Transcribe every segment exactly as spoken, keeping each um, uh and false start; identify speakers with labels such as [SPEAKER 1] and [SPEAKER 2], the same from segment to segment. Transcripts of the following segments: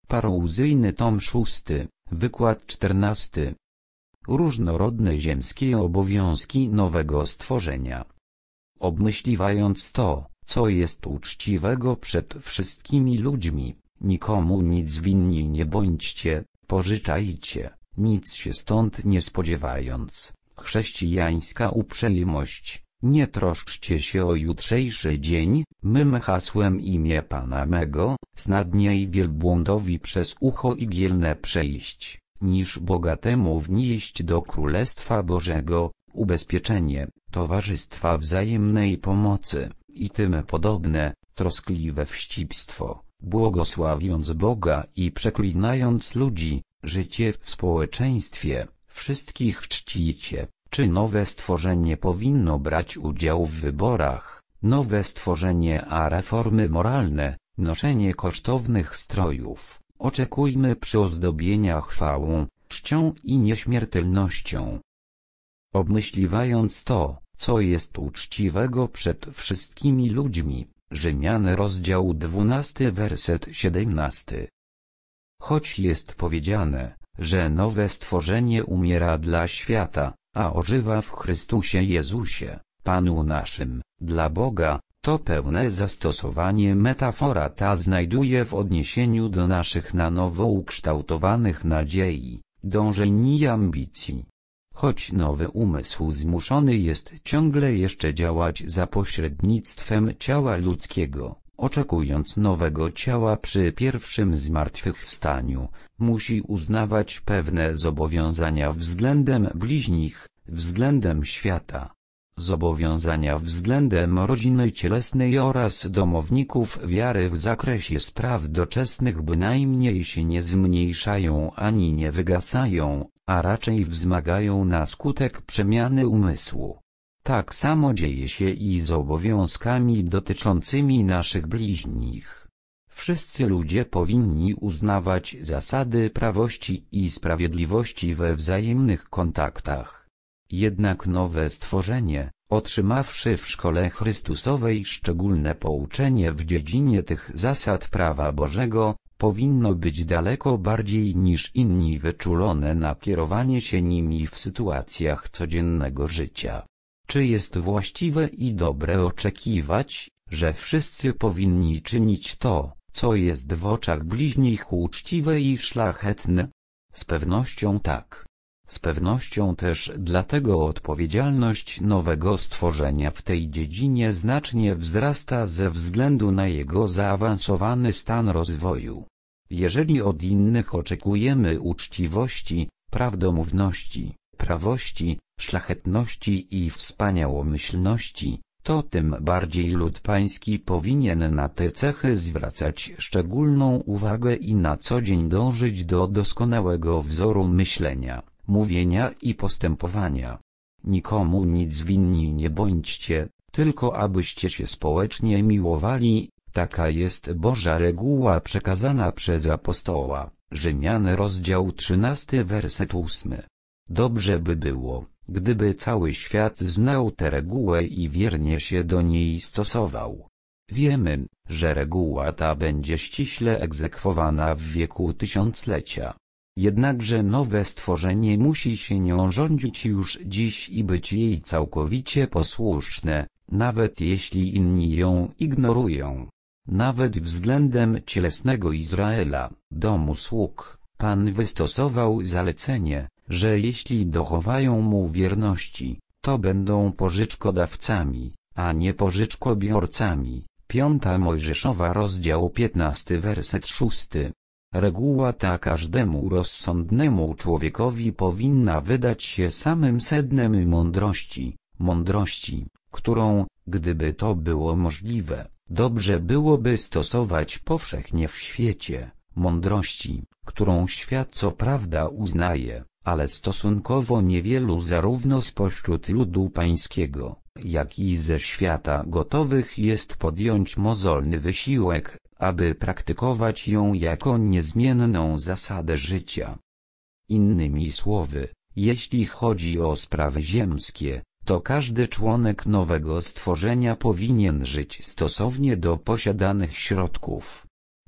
[SPEAKER 1] Parouzyjny tom szósty, wykład czternasty. Różnorodne ziemskie obowiązki nowego stworzenia. Obmyśliwając to, co jest uczciwego przed wszystkimi ludźmi, nikomu nic winni nie bądźcie, pożyczajcie, nic się stąd nie spodziewając. Chrześcijańska uprzejmość, nie troszczcie się o jutrzejszy dzień, mym hasłem imię Pana mego, snadniej wielbłądowi przez ucho igielne przejść, niż bogatemu wnieść do Królestwa Bożego, ubezpieczenie, towarzystwa wzajemnej pomocy, i tym podobne, troskliwe wścibstwo, błogosławiąc Boga i przeklinając ludzi, życie w społeczeństwie, wszystkich czcicie. Czy nowe stworzenie powinno brać udział w wyborach, nowe stworzenie a reformy moralne, noszenie kosztownych strojów, oczekujmy przyozdobienia chwałą, czcią i nieśmiertelnością. Obmyśliwając to, co jest uczciwego przed wszystkimi ludźmi, Rzymian rozdział dwunasty werset siedemnasty. Choć jest powiedziane, że nowe stworzenie umiera dla świata, a ożywa w Chrystusie Jezusie, Panu naszym, dla Boga, to pełne zastosowanie metafora ta znajduje w odniesieniu do naszych na nowo ukształtowanych nadziei, dążeń i ambicji. Choć nowy umysł zmuszony jest ciągle jeszcze działać za pośrednictwem ciała ludzkiego, oczekując nowego ciała przy pierwszym zmartwychwstaniu, musi uznawać pewne zobowiązania względem bliźnich, względem świata. Zobowiązania względem rodziny cielesnej oraz domowników wiary w zakresie spraw doczesnych bynajmniej się nie zmniejszają ani nie wygasają, a raczej wzmagają na skutek przemiany umysłu. Tak samo dzieje się i z obowiązkami dotyczącymi naszych bliźnich. Wszyscy ludzie powinni uznawać zasady prawości i sprawiedliwości we wzajemnych kontaktach. Jednak nowe stworzenie, otrzymawszy w szkole Chrystusowej szczególne pouczenie w dziedzinie tych zasad prawa Bożego, powinno być daleko bardziej niż inni wyczulone na kierowanie się nimi w sytuacjach codziennego życia. Czy jest właściwe i dobre oczekiwać, że wszyscy powinni czynić to, co jest w oczach bliźnich uczciwe i szlachetne? Z pewnością tak. Z pewnością też dlatego odpowiedzialność nowego stworzenia w tej dziedzinie znacznie wzrasta ze względu na jego zaawansowany stan rozwoju. Jeżeli od innych oczekujemy uczciwości, prawdomówności, prawości, szlachetności i wspaniałomyślności, to tym bardziej lud pański powinien na te cechy zwracać szczególną uwagę i na co dzień dążyć do doskonałego wzoru myślenia, mówienia i postępowania. Nikomu nic winni nie bądźcie, tylko abyście się społecznie miłowali, taka jest Boża reguła przekazana przez apostoła. Rzymian rozdział trzynasty werset ósmy. Dobrze by było, gdyby cały świat znał tę regułę i wiernie się do niej stosował. Wiemy, że reguła ta będzie ściśle egzekwowana w wieku tysiąclecia. Jednakże nowe stworzenie musi się nią rządzić już dziś i być jej całkowicie posłuszne, nawet jeśli inni ją ignorują. Nawet względem cielesnego Izraela, domu sług, Pan wystosował zalecenie, że jeśli dochowają mu wierności, to będą pożyczkodawcami, a nie pożyczkobiorcami. Piąta Mojżeszowa rozdział piętnasty werset szósty. Reguła ta każdemu rozsądnemu człowiekowi powinna wydać się samym sednem mądrości, mądrości, którą, gdyby to było możliwe, dobrze byłoby stosować powszechnie w świecie, mądrości, którą świat co prawda uznaje, ale stosunkowo niewielu zarówno spośród ludu pańskiego, jak i ze świata gotowych jest podjąć mozolny wysiłek, aby praktykować ją jako niezmienną zasadę życia. Innymi słowy, jeśli chodzi o sprawy ziemskie, to każdy członek nowego stworzenia powinien żyć stosownie do posiadanych środków.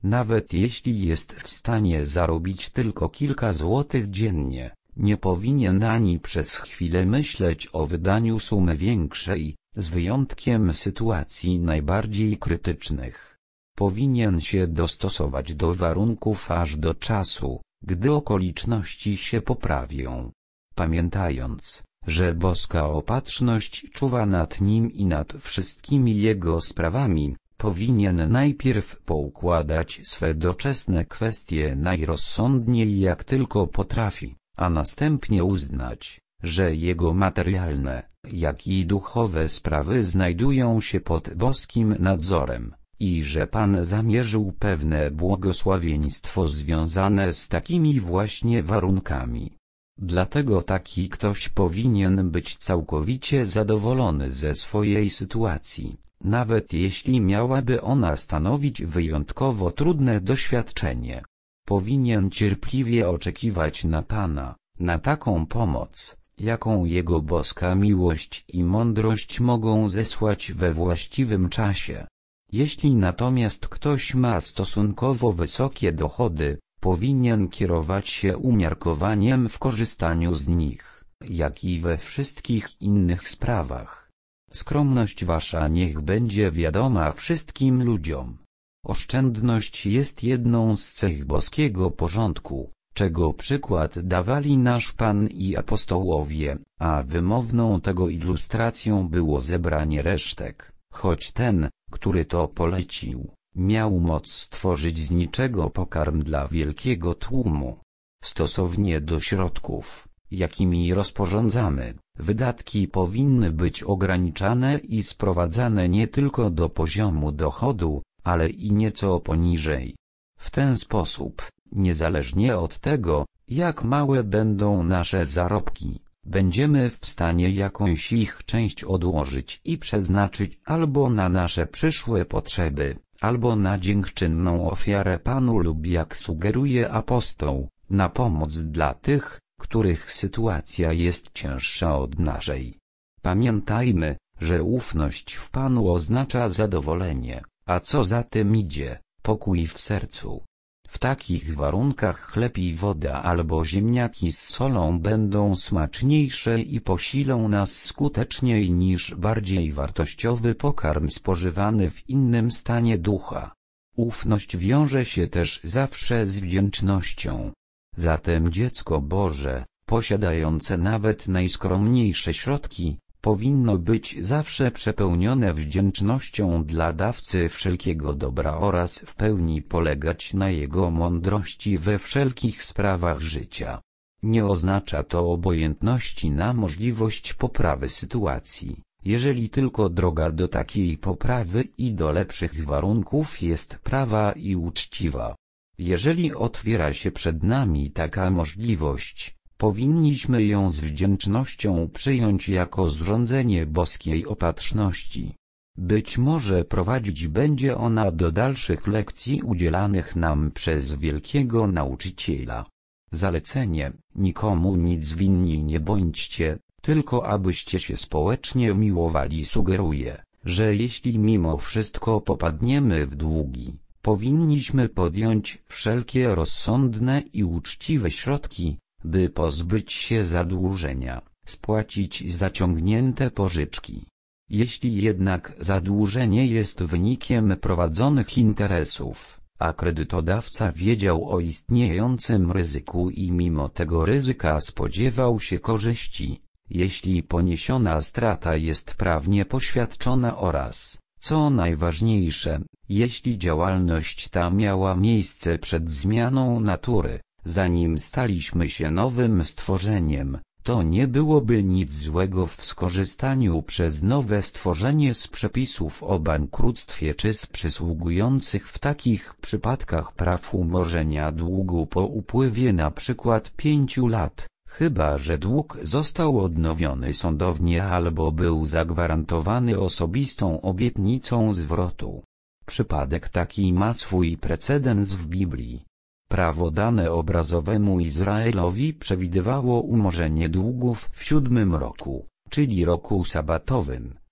[SPEAKER 1] Nawet jeśli jest w stanie zarobić tylko kilka złotych dziennie, nie powinien ani przez chwilę myśleć o wydaniu sumy większej, z wyjątkiem sytuacji najbardziej krytycznych. Powinien się dostosować do warunków aż do czasu, gdy okoliczności się poprawią. Pamiętając, że boska opatrzność czuwa nad nim i nad wszystkimi jego sprawami, powinien najpierw poukładać swe doczesne kwestie najrozsądniej jak tylko potrafi, a następnie uznać, że jego materialne, jak i duchowe sprawy znajdują się pod boskim nadzorem, i że Pan zamierzył pewne błogosławieństwo związane z takimi właśnie warunkami. Dlatego taki ktoś powinien być całkowicie zadowolony ze swojej sytuacji, nawet jeśli miałaby ona stanowić wyjątkowo trudne doświadczenie. Powinien cierpliwie oczekiwać na Pana, na taką pomoc, jaką Jego boska miłość i mądrość mogą zesłać we właściwym czasie. Jeśli natomiast ktoś ma stosunkowo wysokie dochody, powinien kierować się umiarkowaniem w korzystaniu z nich, jak i we wszystkich innych sprawach. Skromność wasza niech będzie wiadoma wszystkim ludziom. Oszczędność jest jedną z cech boskiego porządku, czego przykład dawali nasz Pan i apostołowie, a wymowną tego ilustracją było zebranie resztek, choć ten, który to polecił, miał moc stworzyć z niczego pokarm dla wielkiego tłumu. Stosownie do środków, jakimi rozporządzamy, wydatki powinny być ograniczane i sprowadzane nie tylko do poziomu dochodu, ale i nieco poniżej. W ten sposób, niezależnie od tego, jak małe będą nasze zarobki, będziemy w stanie jakąś ich część odłożyć i przeznaczyć albo na nasze przyszłe potrzeby, albo na dziękczynną ofiarę Panu lub, jak sugeruje apostoł, na pomoc dla tych, których sytuacja jest cięższa od naszej. Pamiętajmy, że ufność w Panu oznacza zadowolenie, a co za tym idzie, pokój w sercu. W takich warunkach chleb i woda albo ziemniaki z solą będą smaczniejsze i posilą nas skuteczniej niż bardziej wartościowy pokarm spożywany w innym stanie ducha. Ufność wiąże się też zawsze z wdzięcznością. Zatem dziecko Boże, posiadające nawet najskromniejsze środki, powinno być zawsze przepełnione wdzięcznością dla dawcy wszelkiego dobra oraz w pełni polegać na jego mądrości we wszelkich sprawach życia. Nie oznacza to obojętności na możliwość poprawy sytuacji, jeżeli tylko droga do takiej poprawy i do lepszych warunków jest prawa i uczciwa. Jeżeli otwiera się przed nami taka możliwość, powinniśmy ją z wdzięcznością przyjąć jako zrządzenie boskiej opatrzności. Być może prowadzić będzie ona do dalszych lekcji udzielanych nam przez wielkiego nauczyciela. Zalecenie: nikomu nic winni nie bądźcie, tylko abyście się społecznie miłowali, sugeruje, że jeśli mimo wszystko popadniemy w długi, powinniśmy podjąć wszelkie rozsądne i uczciwe środki, by pozbyć się zadłużenia, spłacić zaciągnięte pożyczki. Jeśli jednak zadłużenie jest wynikiem prowadzonych interesów, a kredytodawca wiedział o istniejącym ryzyku i mimo tego ryzyka spodziewał się korzyści, jeśli poniesiona strata jest prawnie poświadczona oraz, co najważniejsze, jeśli działalność ta miała miejsce przed zmianą natury, zanim staliśmy się nowym stworzeniem, to nie byłoby nic złego w skorzystaniu przez nowe stworzenie z przepisów o bankructwie czy z przysługujących w takich przypadkach praw umorzenia długu po upływie na przykład pięciu lat, chyba że dług został odnowiony sądownie albo był zagwarantowany osobistą obietnicą zwrotu. Przypadek taki ma swój precedens w Biblii. Prawo dane obrazowemu Izraelowi przewidywało umorzenie długów w siódmym roku, czyli roku sabatowym,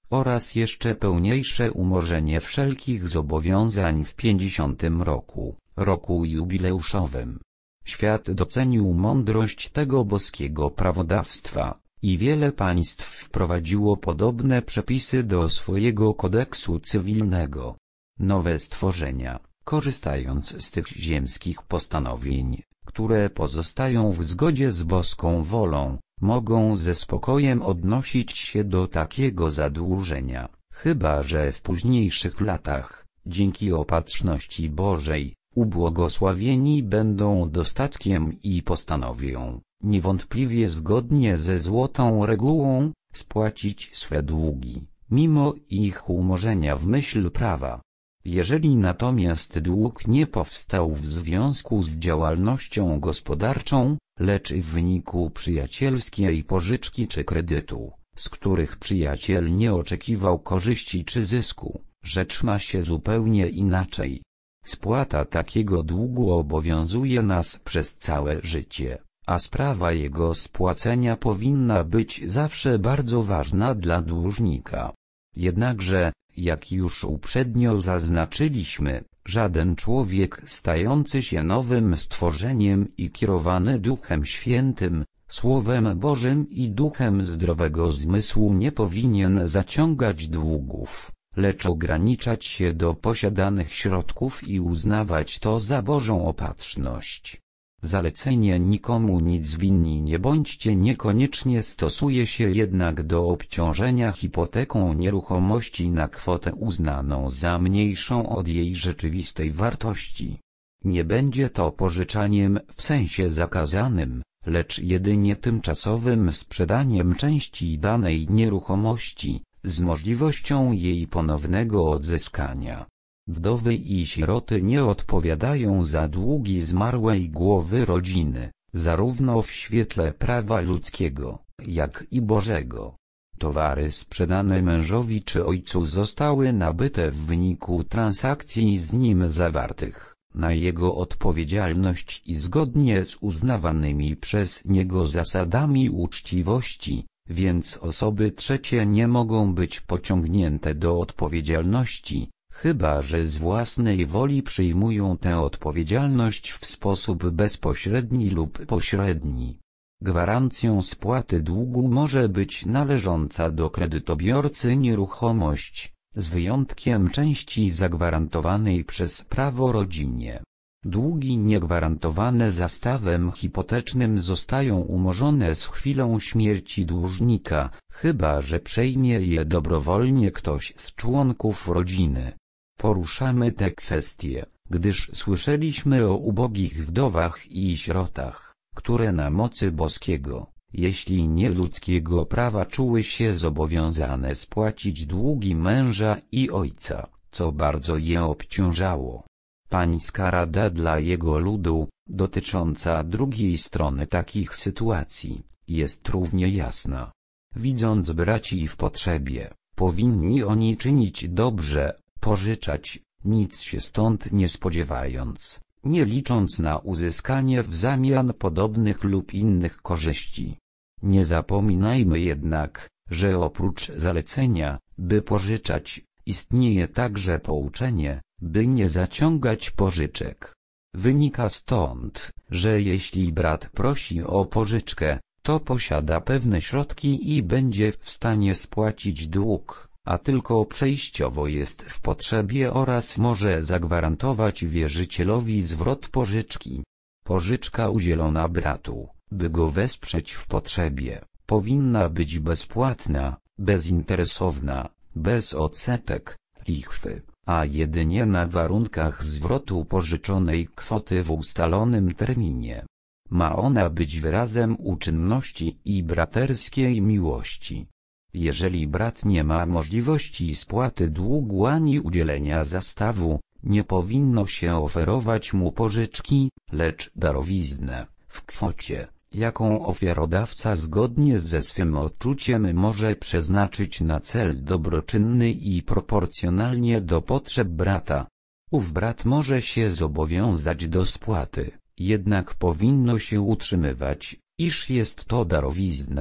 [SPEAKER 1] oraz jeszcze pełniejsze umorzenie wszelkich zobowiązań w pięćdziesiątym roku, roku jubileuszowym. Świat docenił mądrość tego boskiego prawodawstwa i wiele państw wprowadziło podobne przepisy do swojego kodeksu cywilnego. Nowe stworzenia, korzystając z tych ziemskich postanowień, które pozostają w zgodzie z boską wolą, mogą ze spokojem odnosić się do takiego zadłużenia, chyba że w późniejszych latach, dzięki opatrzności Bożej, ubłogosławieni będą dostatkiem i postanowią, niewątpliwie zgodnie ze złotą regułą, spłacić swe długi, mimo ich umorzenia w myśl prawa. Jeżeli natomiast dług nie powstał w związku z działalnością gospodarczą, lecz w wyniku przyjacielskiej pożyczki czy kredytu, z których przyjaciel nie oczekiwał korzyści czy zysku, rzecz ma się zupełnie inaczej. Spłata takiego długu obowiązuje nas przez całe życie, a sprawa jego spłacenia powinna być zawsze bardzo ważna dla dłużnika. Jednakże, jak już uprzednio zaznaczyliśmy, żaden człowiek stający się nowym stworzeniem i kierowany Duchem Świętym, Słowem Bożym i duchem zdrowego zmysłu nie powinien zaciągać długów, lecz ograniczać się do posiadanych środków i uznawać to za Bożą opatrzność. Zalecenie nikomu nic winni nie bądźcie niekoniecznie stosuje się jednak do obciążenia hipoteką nieruchomości na kwotę uznaną za mniejszą od jej rzeczywistej wartości. Nie będzie to pożyczaniem w sensie zakazanym, lecz jedynie tymczasowym sprzedaniem części danej nieruchomości, z możliwością jej ponownego odzyskania. Wdowy i sieroty nie odpowiadają za długi zmarłej głowy rodziny, zarówno w świetle prawa ludzkiego, jak i Bożego. Towary sprzedane mężowi czy ojcu zostały nabyte w wyniku transakcji z nim zawartych, na jego odpowiedzialność i zgodnie z uznawanymi przez niego zasadami uczciwości, więc osoby trzecie nie mogą być pociągnięte do odpowiedzialności, chyba że z własnej woli przyjmują tę odpowiedzialność w sposób bezpośredni lub pośredni. Gwarancją spłaty długu może być należąca do kredytobiorcy nieruchomość, z wyjątkiem części zagwarantowanej przez prawo rodzinie. Długi niegwarantowane zastawem hipotecznym zostają umorzone z chwilą śmierci dłużnika, chyba że przejmie je dobrowolnie ktoś z członków rodziny. Poruszamy te kwestie, gdyż słyszeliśmy o ubogich wdowach i sierotach, które na mocy boskiego, jeśli nie ludzkiego prawa czuły się zobowiązane spłacić długi męża i ojca, co bardzo je obciążało. Pańska rada dla jego ludu, dotycząca drugiej strony takich sytuacji, jest równie jasna. Widząc braci w potrzebie, powinni oni czynić dobrze, pożyczać, nic się stąd nie spodziewając, nie licząc na uzyskanie w zamian podobnych lub innych korzyści. Nie zapominajmy jednak, że oprócz zalecenia, by pożyczać, istnieje także pouczenie, by nie zaciągać pożyczek. Wynika stąd, że jeśli brat prosi o pożyczkę, to posiada pewne środki i będzie w stanie spłacić dług, a tylko przejściowo jest w potrzebie oraz może zagwarantować wierzycielowi zwrot pożyczki. Pożyczka udzielona bratu, by go wesprzeć w potrzebie, powinna być bezpłatna, bezinteresowna, bez odsetek, lichwy, a jedynie na warunkach zwrotu pożyczonej kwoty w ustalonym terminie. Ma ona być wyrazem uczynności i braterskiej miłości. Jeżeli brat nie ma możliwości spłaty długu ani udzielenia zastawu, nie powinno się oferować mu pożyczki, lecz darowiznę, w kwocie, jaką ofiarodawca zgodnie ze swym odczuciem może przeznaczyć na cel dobroczynny i proporcjonalnie do potrzeb brata. Ów brat może się zobowiązać do spłaty, jednak powinno się utrzymywać, iż jest to darowizna,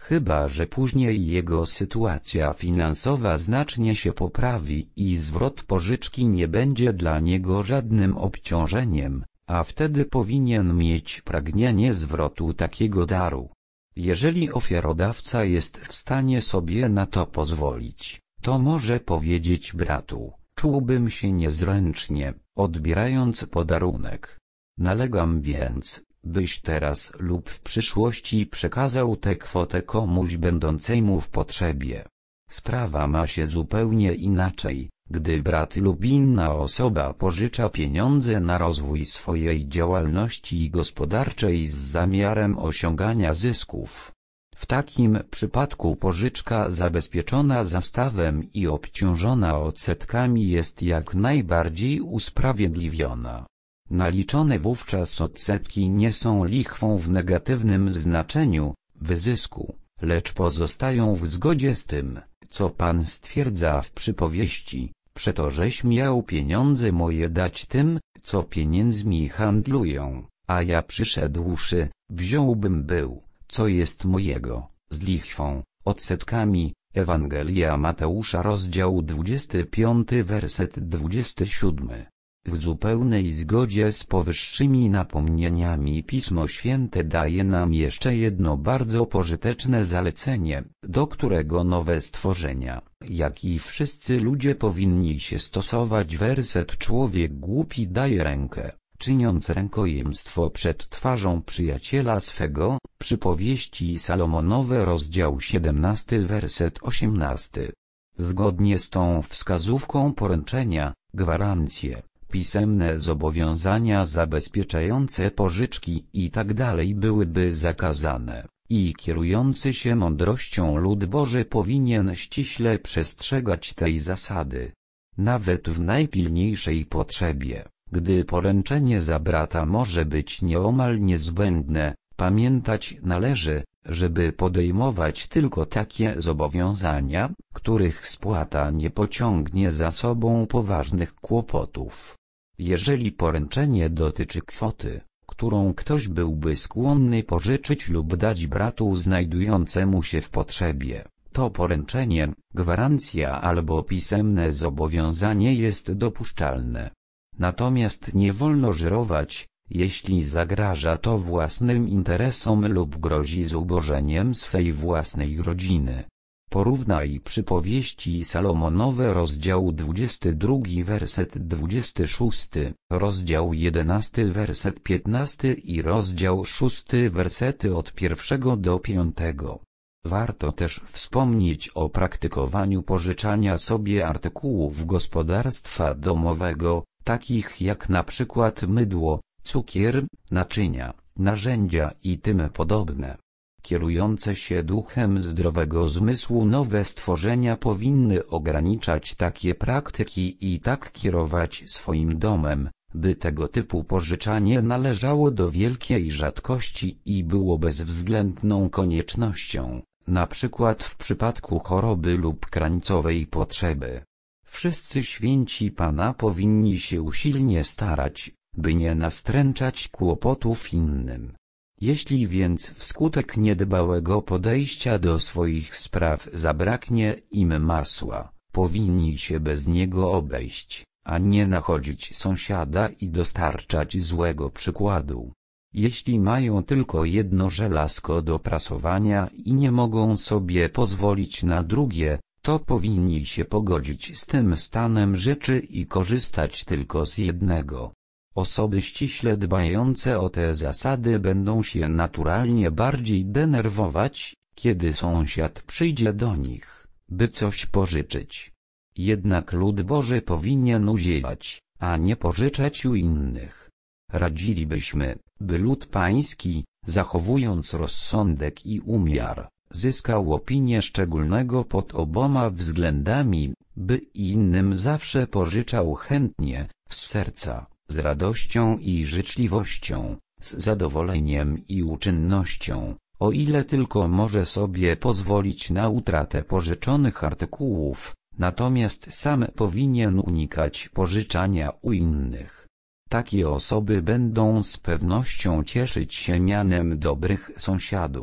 [SPEAKER 1] chyba że później jego sytuacja finansowa znacznie się poprawi i zwrot pożyczki nie będzie dla niego żadnym obciążeniem, a wtedy powinien mieć pragnienie zwrotu takiego daru. Jeżeli ofiarodawca jest w stanie sobie na to pozwolić, to może powiedzieć bratu: czułbym się niezręcznie, odbierając podarunek. Nalegam więc, byś teraz lub w przyszłości przekazał tę kwotę komuś będącemu w potrzebie. Sprawa ma się zupełnie inaczej, gdy brat lub inna osoba pożycza pieniądze na rozwój swojej działalności gospodarczej z zamiarem osiągania zysków. W takim przypadku pożyczka zabezpieczona zastawem i obciążona odsetkami jest jak najbardziej usprawiedliwiona. Naliczone wówczas odsetki nie są lichwą w negatywnym znaczeniu, wyzysku, lecz pozostają w zgodzie z tym, co Pan stwierdza w przypowieści: przeto żeś miał pieniądze moje dać tym, co pieniędzmi handlują, a ja przyszedłszy, wziąłbym był, co jest mojego, z lichwą, odsetkami. Ewangelia Mateusza, rozdział dwudziesty piąty, werset dwudziesty siódmy. W zupełnej zgodzie z powyższymi napomnieniami Pismo Święte daje nam jeszcze jedno bardzo pożyteczne zalecenie, do którego nowe stworzenia, jak i wszyscy ludzie powinni się stosować. Werset: człowiek głupi daje rękę, czyniąc rękojemstwo przed twarzą przyjaciela swego. Przypowieści Salomonowe, rozdział siedemnasty, werset osiemnasty. Zgodnie z tą wskazówką poręczenia, gwarancje, pisemne zobowiązania zabezpieczające pożyczki itd. byłyby zakazane, i kierujący się mądrością lud Boży powinien ściśle przestrzegać tej zasady. Nawet w najpilniejszej potrzebie, gdy poręczenie za brata może być nieomal niezbędne, pamiętać należy, żeby podejmować tylko takie zobowiązania, których spłata nie pociągnie za sobą poważnych kłopotów. Jeżeli poręczenie dotyczy kwoty, którą ktoś byłby skłonny pożyczyć lub dać bratu znajdującemu się w potrzebie, to poręczenie, gwarancja albo pisemne zobowiązanie jest dopuszczalne. Natomiast nie wolno żerować, jeśli zagraża to własnym interesom lub grozi zubożeniem swej własnej rodziny. Porównaj przypowieści Salomonowe, rozdział dwudziesty drugi, werset dwudziesty szósty, rozdział jedenasty, werset piętnasty i rozdział szósty, wersety od pierwszego do piątego. Warto też wspomnieć o praktykowaniu pożyczania sobie artykułów gospodarstwa domowego, takich jak na przykład mydło, cukier, naczynia, narzędzia i tym podobne. Kierujące się duchem zdrowego zmysłu nowe stworzenia powinny ograniczać takie praktyki i tak kierować swoim domem, by tego typu pożyczanie należało do wielkiej rzadkości i było bezwzględną koniecznością, na przykład w przypadku choroby lub krańcowej potrzeby. Wszyscy święci Pana powinni się usilnie starać, by nie nastręczać kłopotów innym. Jeśli więc wskutek niedbałego podejścia do swoich spraw zabraknie im masła, powinni się bez niego obejść, a nie nachodzić sąsiada i dostarczać złego przykładu. Jeśli mają tylko jedno żelazko do prasowania i nie mogą sobie pozwolić na drugie, to powinni się pogodzić z tym stanem rzeczy i korzystać tylko z jednego. Osoby ściśle dbające o te zasady będą się naturalnie bardziej denerwować, kiedy sąsiad przyjdzie do nich, by coś pożyczyć. Jednak lud Boży powinien udzielać, a nie pożyczać u innych. Radzilibyśmy, by lud Pański, zachowując rozsądek i umiar, zyskał opinię szczególnego pod oboma względami, by innym zawsze pożyczał chętnie, z serca, z radością i życzliwością, z zadowoleniem i uczynnością, o ile tylko może sobie pozwolić na utratę pożyczonych artykułów, natomiast sam powinien unikać pożyczania u innych. Takie osoby będą z pewnością cieszyć się mianem dobrych sąsiadów,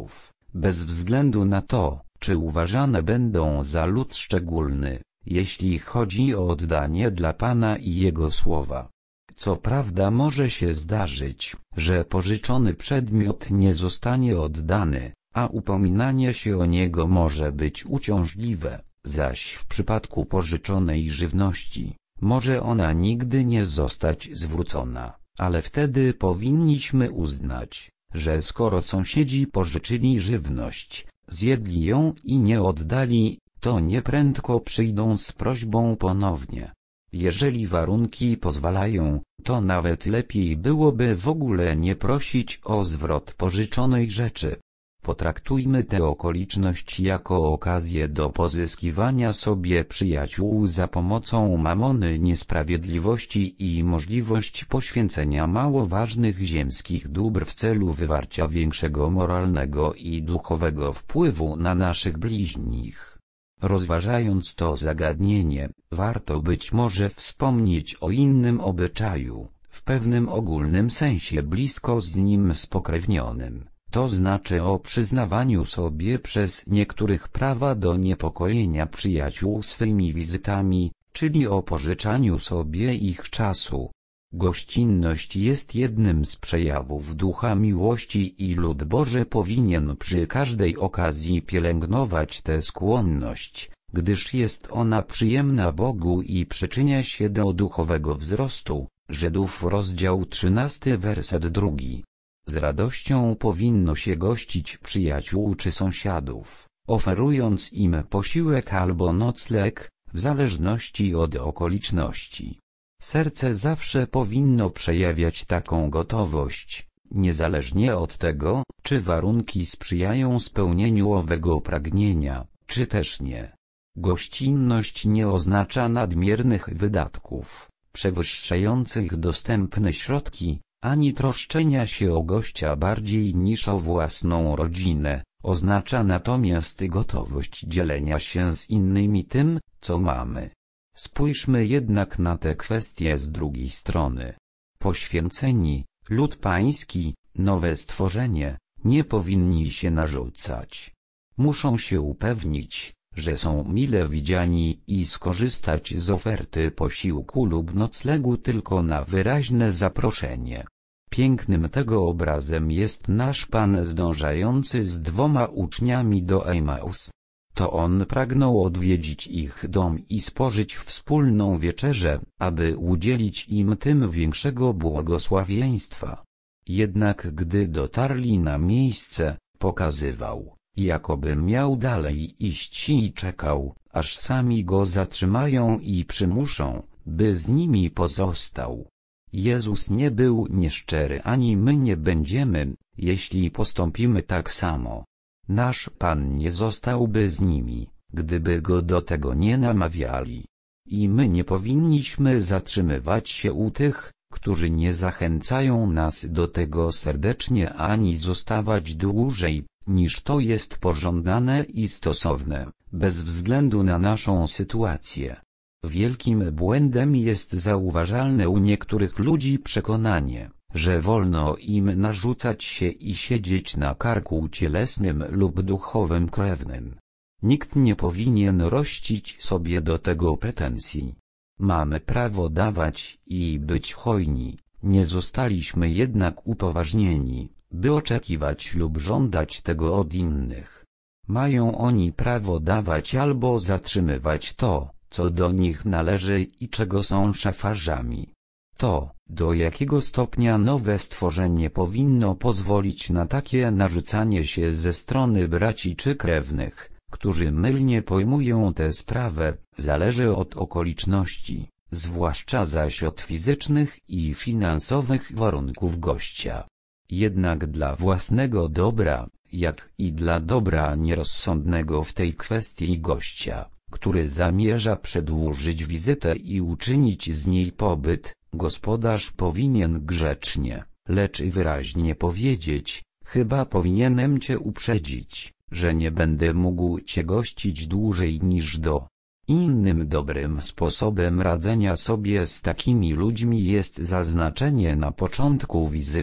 [SPEAKER 1] bez względu na to, czy uważane będą za lud szczególny, jeśli chodzi o oddanie dla Pana i Jego słowa. Co prawda może się zdarzyć, że pożyczony przedmiot nie zostanie oddany, a upominanie się o niego może być uciążliwe, zaś w przypadku pożyczonej żywności, może ona nigdy nie zostać zwrócona, ale wtedy powinniśmy uznać, że skoro sąsiedzi pożyczyli żywność, zjedli ją i nie oddali, to nieprędko przyjdą z prośbą ponownie. Jeżeli warunki pozwalają, to nawet lepiej byłoby w ogóle nie prosić o zwrot pożyczonej rzeczy. Potraktujmy tę okoliczność jako okazję do pozyskiwania sobie przyjaciół za pomocą mamony niesprawiedliwości i możliwość poświęcenia mało ważnych ziemskich dóbr w celu wywarcia większego moralnego i duchowego wpływu na naszych bliźnich. Rozważając to zagadnienie, warto być może wspomnieć o innym obyczaju, w pewnym ogólnym sensie blisko z nim spokrewnionym, to znaczy o przyznawaniu sobie przez niektórych prawa do niepokojenia przyjaciół swymi wizytami, czyli o pożyczaniu sobie ich czasu. Gościnność jest jednym z przejawów ducha miłości i lud Boży powinien przy każdej okazji pielęgnować tę skłonność, gdyż jest ona przyjemna Bogu i przyczynia się do duchowego wzrostu. Żydów rozdział trzynasty werset drugi. Z radością powinno się gościć przyjaciół czy sąsiadów, oferując im posiłek albo nocleg, w zależności od okoliczności. Serce zawsze powinno przejawiać taką gotowość, niezależnie od tego, czy warunki sprzyjają spełnieniu owego pragnienia, czy też nie. Gościnność nie oznacza nadmiernych wydatków, przewyższających dostępne środki, ani troszczenia się o gościa bardziej niż o własną rodzinę. Oznacza natomiast gotowość dzielenia się z innymi tym, co mamy. Spójrzmy jednak na tę kwestię z drugiej strony. Poświęceni, lud pański, nowe stworzenie, nie powinni się narzucać. Muszą się upewnić, że są mile widziani i skorzystać z oferty posiłku lub noclegu tylko na wyraźne zaproszenie. Pięknym tego obrazem jest nasz Pan zdążający z dwoma uczniami do Emaus. To On pragnął odwiedzić ich dom i spożyć wspólną wieczerzę, aby udzielić im tym większego błogosławieństwa. Jednak gdy dotarli na miejsce, pokazywał, jakoby miał dalej iść i czekał, aż sami go zatrzymają i przymuszą, by z nimi pozostał. Jezus nie był nieszczery, ani my nie będziemy, jeśli postąpimy tak samo. Nasz Pan nie zostałby z nimi, gdyby go do tego nie namawiali. I my nie powinniśmy zatrzymywać się u tych, którzy nie zachęcają nas do tego serdecznie, ani zostawać dłużej, niż to jest pożądane i stosowne, bez względu na naszą sytuację. Wielkim błędem jest zauważalne u niektórych ludzi przekonanie, że wolno im narzucać się i siedzieć na karku cielesnym lub duchowym krewnym. Nikt nie powinien rościć sobie do tego pretensji. Mamy prawo dawać i być hojni, nie zostaliśmy jednak upoważnieni, by oczekiwać lub żądać tego od innych. Mają oni prawo dawać albo zatrzymywać to, co do nich należy i czego są szafarzami. To, do jakiego stopnia nowe stworzenie powinno pozwolić na takie narzucanie się ze strony braci czy krewnych, którzy mylnie pojmują tę sprawę, zależy od okoliczności, zwłaszcza zaś od fizycznych i finansowych warunków gościa. Jednak dla własnego dobra, jak i dla dobra nierozsądnego w tej kwestii gościa, który zamierza przedłużyć wizytę i uczynić z niej pobyt, gospodarz powinien grzecznie, lecz wyraźnie powiedzieć: chyba powinienem cię uprzedzić, że nie będę mógł cię gościć dłużej niż do. Innym dobrym sposobem radzenia sobie z takimi ludźmi jest zaznaczenie na początku wizyty,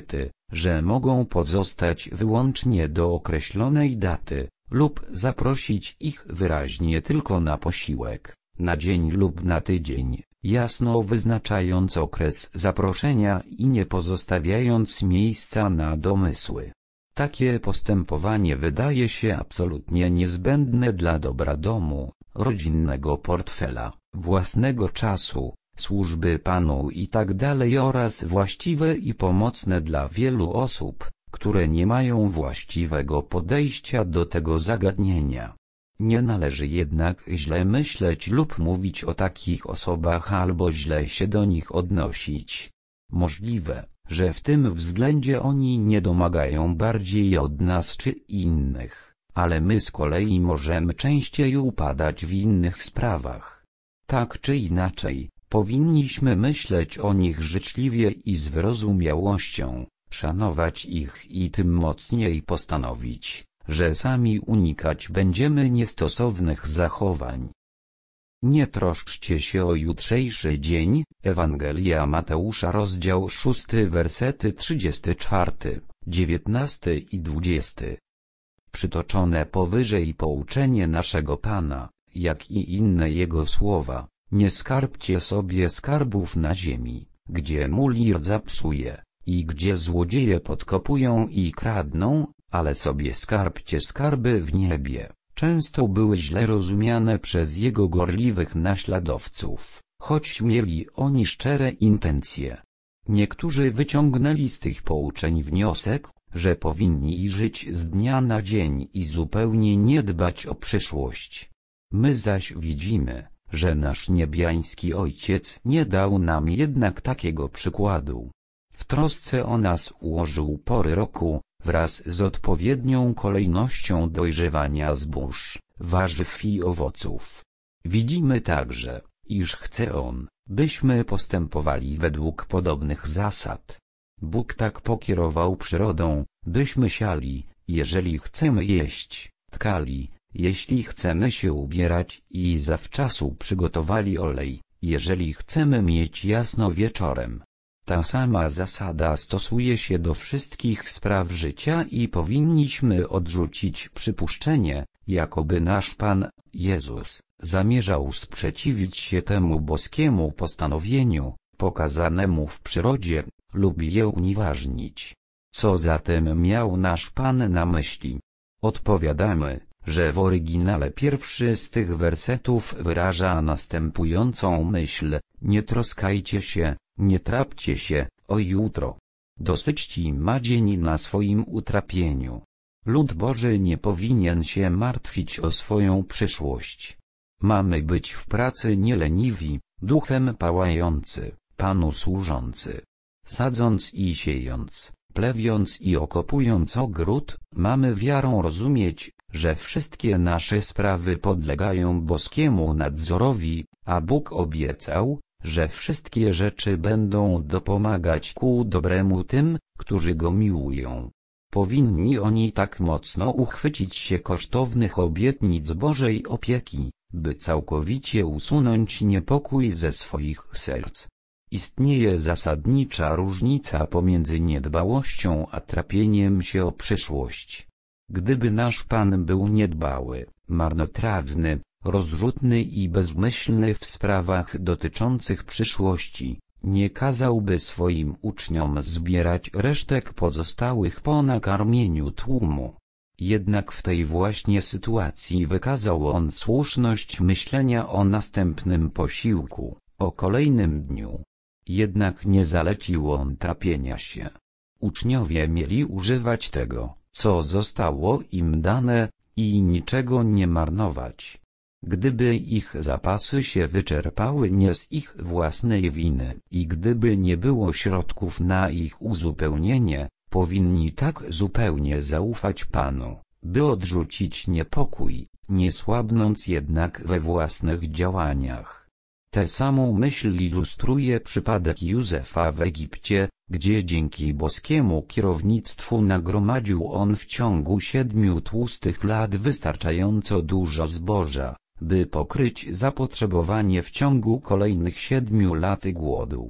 [SPEAKER 1] że mogą pozostać wyłącznie do określonej daty, lub zaprosić ich wyraźnie tylko na posiłek, na dzień lub na tydzień, jasno wyznaczając okres zaproszenia i nie pozostawiając miejsca na domysły. Takie postępowanie wydaje się absolutnie niezbędne dla dobra domu, rodzinnego portfela, własnego czasu, służby Panu i tak dalej oraz właściwe i pomocne dla wielu osób, które nie mają właściwego podejścia do tego zagadnienia. Nie należy jednak źle myśleć lub mówić o takich osobach albo źle się do nich odnosić. Możliwe, że w tym względzie oni nie domagają bardziej od nas czy innych, ale my z kolei możemy częściej upadać w innych sprawach. Tak czy inaczej, powinniśmy myśleć o nich życzliwie i z wyrozumiałością, szanować ich i tym mocniej postanowić, że sami unikać będziemy niestosownych zachowań. Nie troszczcie się o jutrzejszy dzień. Ewangelia Mateusza rozdział szósty wersety trzydziesty czwarty, dziewiętnasty i dwudziesty. Przytoczone powyżej pouczenie naszego Pana, jak i inne Jego słowa: nie skarbcie sobie skarbów na ziemi, gdzie mól rdza psuje, i gdzie złodzieje podkopują i kradną, ale sobie skarbcie skarby w niebie, często były źle rozumiane przez Jego gorliwych naśladowców, choć mieli oni szczere intencje. Niektórzy wyciągnęli z tych pouczeń wniosek, że powinni żyć z dnia na dzień i zupełnie nie dbać o przyszłość. My zaś widzimy, że nasz niebiański Ojciec nie dał nam jednak takiego przykładu. W trosce o nas ułożył pory roku, wraz z odpowiednią kolejnością dojrzewania zbóż, warzyw i owoców. Widzimy także, iż chce On, byśmy postępowali według podobnych zasad. Bóg tak pokierował przyrodą, byśmy siali, jeżeli chcemy jeść, tkali, jeśli chcemy się ubierać i zawczasu przygotowali olej, jeżeli chcemy mieć jasno wieczorem. Ta sama zasada stosuje się do wszystkich spraw życia i powinniśmy odrzucić przypuszczenie, jakoby nasz Pan, Jezus, zamierzał sprzeciwić się temu boskiemu postanowieniu, pokazanemu w przyrodzie, lub je unieważnić. Co zatem miał nasz Pan na myśli? Odpowiadamy, że w oryginale pierwszy z tych wersetów wyraża następującą myśl: nie troskajcie się, nie trapcie się o jutro. Dosyć ma dzień na swoim utrapieniu. Lud Boży nie powinien się martwić o swoją przyszłość. Mamy być w pracy nieleniwi, duchem pałający, Panu służący. Sadząc i siejąc, plewiąc i okopując ogród, mamy wiarą rozumieć, że wszystkie nasze sprawy podlegają boskiemu nadzorowi, a Bóg obiecał, że wszystkie rzeczy będą dopomagać ku dobremu tym, którzy Go miłują. Powinni oni tak mocno uchwycić się kosztownych obietnic Bożej opieki, by całkowicie usunąć niepokój ze swoich serc. Istnieje zasadnicza różnica pomiędzy niedbałością a trapieniem się o przyszłość. Gdyby nasz Pan był niedbały, marnotrawny, rozrzutny i bezmyślny w sprawach dotyczących przyszłości, nie kazałby swoim uczniom zbierać resztek pozostałych po nakarmieniu tłumu. Jednak w tej właśnie sytuacji wykazał On słuszność myślenia o następnym posiłku, o kolejnym dniu. Jednak nie zalecił On trapienia się. Uczniowie mieli używać tego, co zostało im dane, i niczego nie marnować. Gdyby ich zapasy się wyczerpały nie z ich własnej winy i gdyby nie było środków na ich uzupełnienie, powinni tak zupełnie zaufać Panu, by odrzucić niepokój, nie słabnąc jednak we własnych działaniach. Tę samą myśl ilustruje przypadek Józefa w Egipcie, gdzie dzięki boskiemu kierownictwu nagromadził on w ciągu siedmiu tłustych lat wystarczająco dużo zboża, by pokryć zapotrzebowanie w ciągu kolejnych siedmiu lat głodu.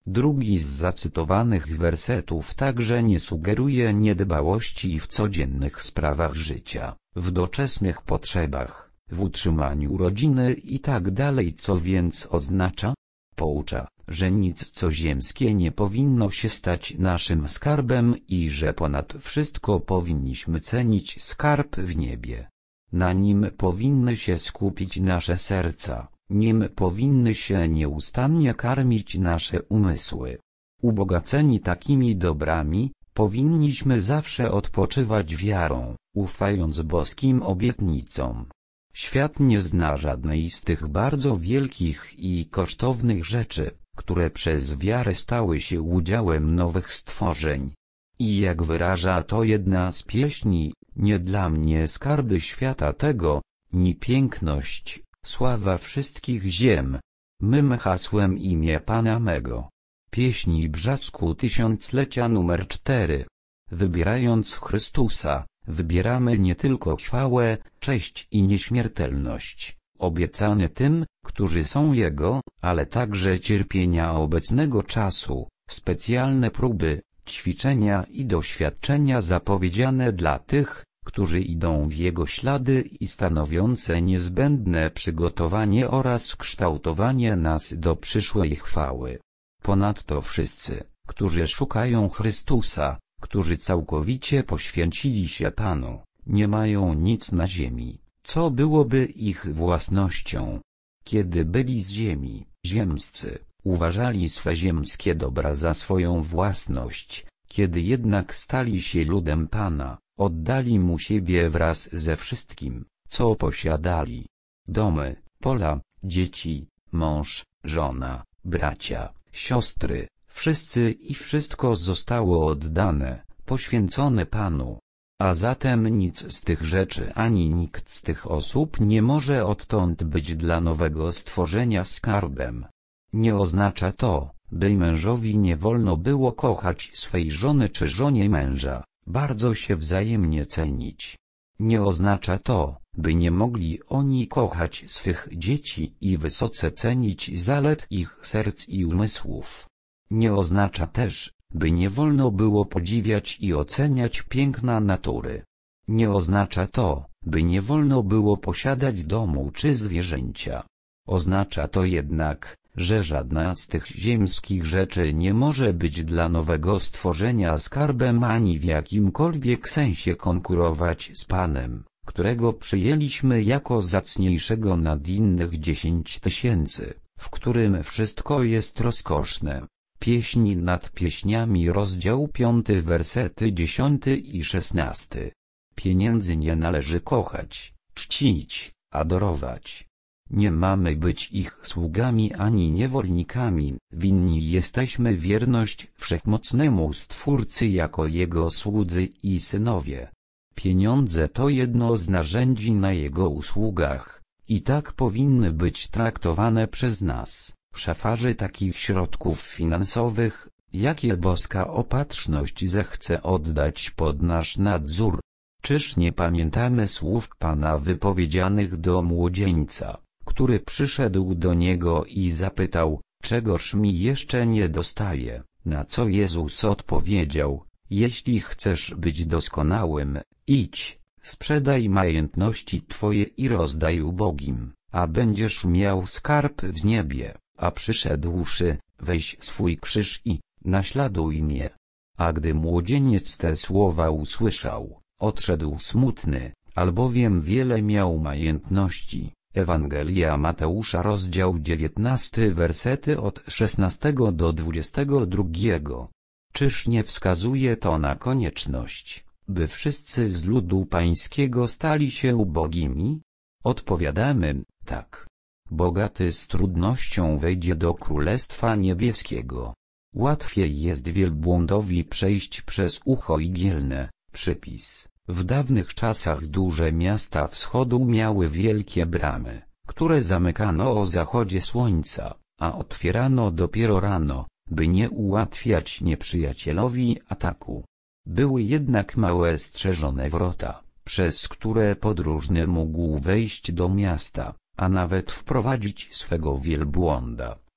[SPEAKER 1] Drugi z zacytowanych wersetów także nie sugeruje niedbałości w codziennych sprawach życia, w doczesnych potrzebach, w utrzymaniu rodziny itd., co więc oznacza? Poucza, że nic co ziemskie nie powinno się stać naszym skarbem i że ponad wszystko powinniśmy cenić skarb w niebie. Na nim powinny się skupić nasze serca, nim powinny się nieustannie karmić nasze umysły. Ubogaceni takimi dobrami, powinniśmy zawsze odpoczywać wiarą, ufając boskim obietnicom. Świat nie zna żadnej z tych bardzo wielkich i kosztownych rzeczy, które przez wiarę stały się udziałem nowych stworzeń. I jak wyraża to jedna z pieśni, nie dla mnie skarby świata tego, ni piękność, sława wszystkich ziem. Mym hasłem imię Pana mego. Pieśni Brzasku Tysiąclecia numer cztery. Wybierając Chrystusa, wybieramy nie tylko chwałę, cześć i nieśmiertelność, obiecane tym, którzy są Jego, ale także cierpienia obecnego czasu, specjalne próby, ćwiczenia i doświadczenia zapowiedziane dla tych, którzy idą w Jego ślady i stanowiące niezbędne przygotowanie oraz kształtowanie nas do przyszłej chwały. Ponadto wszyscy, którzy szukają Chrystusa, którzy całkowicie poświęcili się Panu, nie mają nic na ziemi, co byłoby ich własnością. Kiedy byli z ziemi, ziemscy uważali swe ziemskie dobra za swoją własność, kiedy jednak stali się ludem Pana, oddali Mu siebie wraz ze wszystkim, co posiadali. Domy, pola, dzieci, mąż, żona, bracia, siostry, wszyscy i wszystko zostało oddane, poświęcone Panu. A zatem nic z tych rzeczy ani nikt z tych osób nie może odtąd być dla nowego stworzenia skarbem. Nie oznacza to, by mężowi nie wolno było kochać swej żony czy żonie męża, bardzo się wzajemnie cenić. Nie oznacza to, by nie mogli oni kochać swych dzieci i wysoce cenić zalet ich serc i umysłów. Nie oznacza też, by nie wolno było podziwiać i oceniać piękna natury. Nie oznacza to, by nie wolno było posiadać domu czy zwierzęcia. Oznacza to jednak, że żadna z tych ziemskich rzeczy nie może być dla nowego stworzenia skarbem ani w jakimkolwiek sensie konkurować z Panem, którego przyjęliśmy jako zacniejszego nad innych dziesięć tysięcy, w którym wszystko jest rozkoszne. Pieśni nad pieśniami, rozdział piąty, wersety dziesiąty i szesnasty. Pieniędzy nie należy kochać, czcić, adorować. Nie mamy być ich sługami ani niewolnikami, winni jesteśmy wierność Wszechmocnemu Stwórcy jako Jego słudzy i synowie. Pieniądze to jedno z narzędzi na Jego usługach, i tak powinny być traktowane przez nas, szafarzy takich środków finansowych, jakie boska opatrzność zechce oddać pod nasz nadzór. Czyż nie pamiętamy słów Pana wypowiedzianych do młodzieńca, który przyszedł do Niego i zapytał, czegoż mi jeszcze nie dostaje, na co Jezus odpowiedział, jeśli chcesz być doskonałym, idź, sprzedaj majątności Twoje i rozdaj ubogim, a będziesz miał skarb w niebie, a przyszedłszy, weź swój krzyż i naśladuj mnie. A gdy młodzieniec te słowa usłyszał, odszedł smutny, albowiem wiele miał majątności. Ewangelia Mateusza, rozdział dziewiętnasty, wersety od szesnastego do dwudziestego drugiego. Czyż nie wskazuje to na konieczność, by wszyscy z ludu pańskiego stali się ubogimi? Odpowiadamy, tak. Bogaty z trudnością wejdzie do Królestwa Niebieskiego. Łatwiej jest wielbłądowi przejść przez ucho igielne. Przypis. W dawnych czasach duże miasta wschodu miały wielkie bramy, które zamykano o zachodzie słońca, a otwierano dopiero rano, by nie ułatwiać nieprzyjacielowi ataku. Były jednak małe strzeżone wrota, przez które podróżny mógł wejść do miasta, a nawet wprowadzić swego wielbłąda,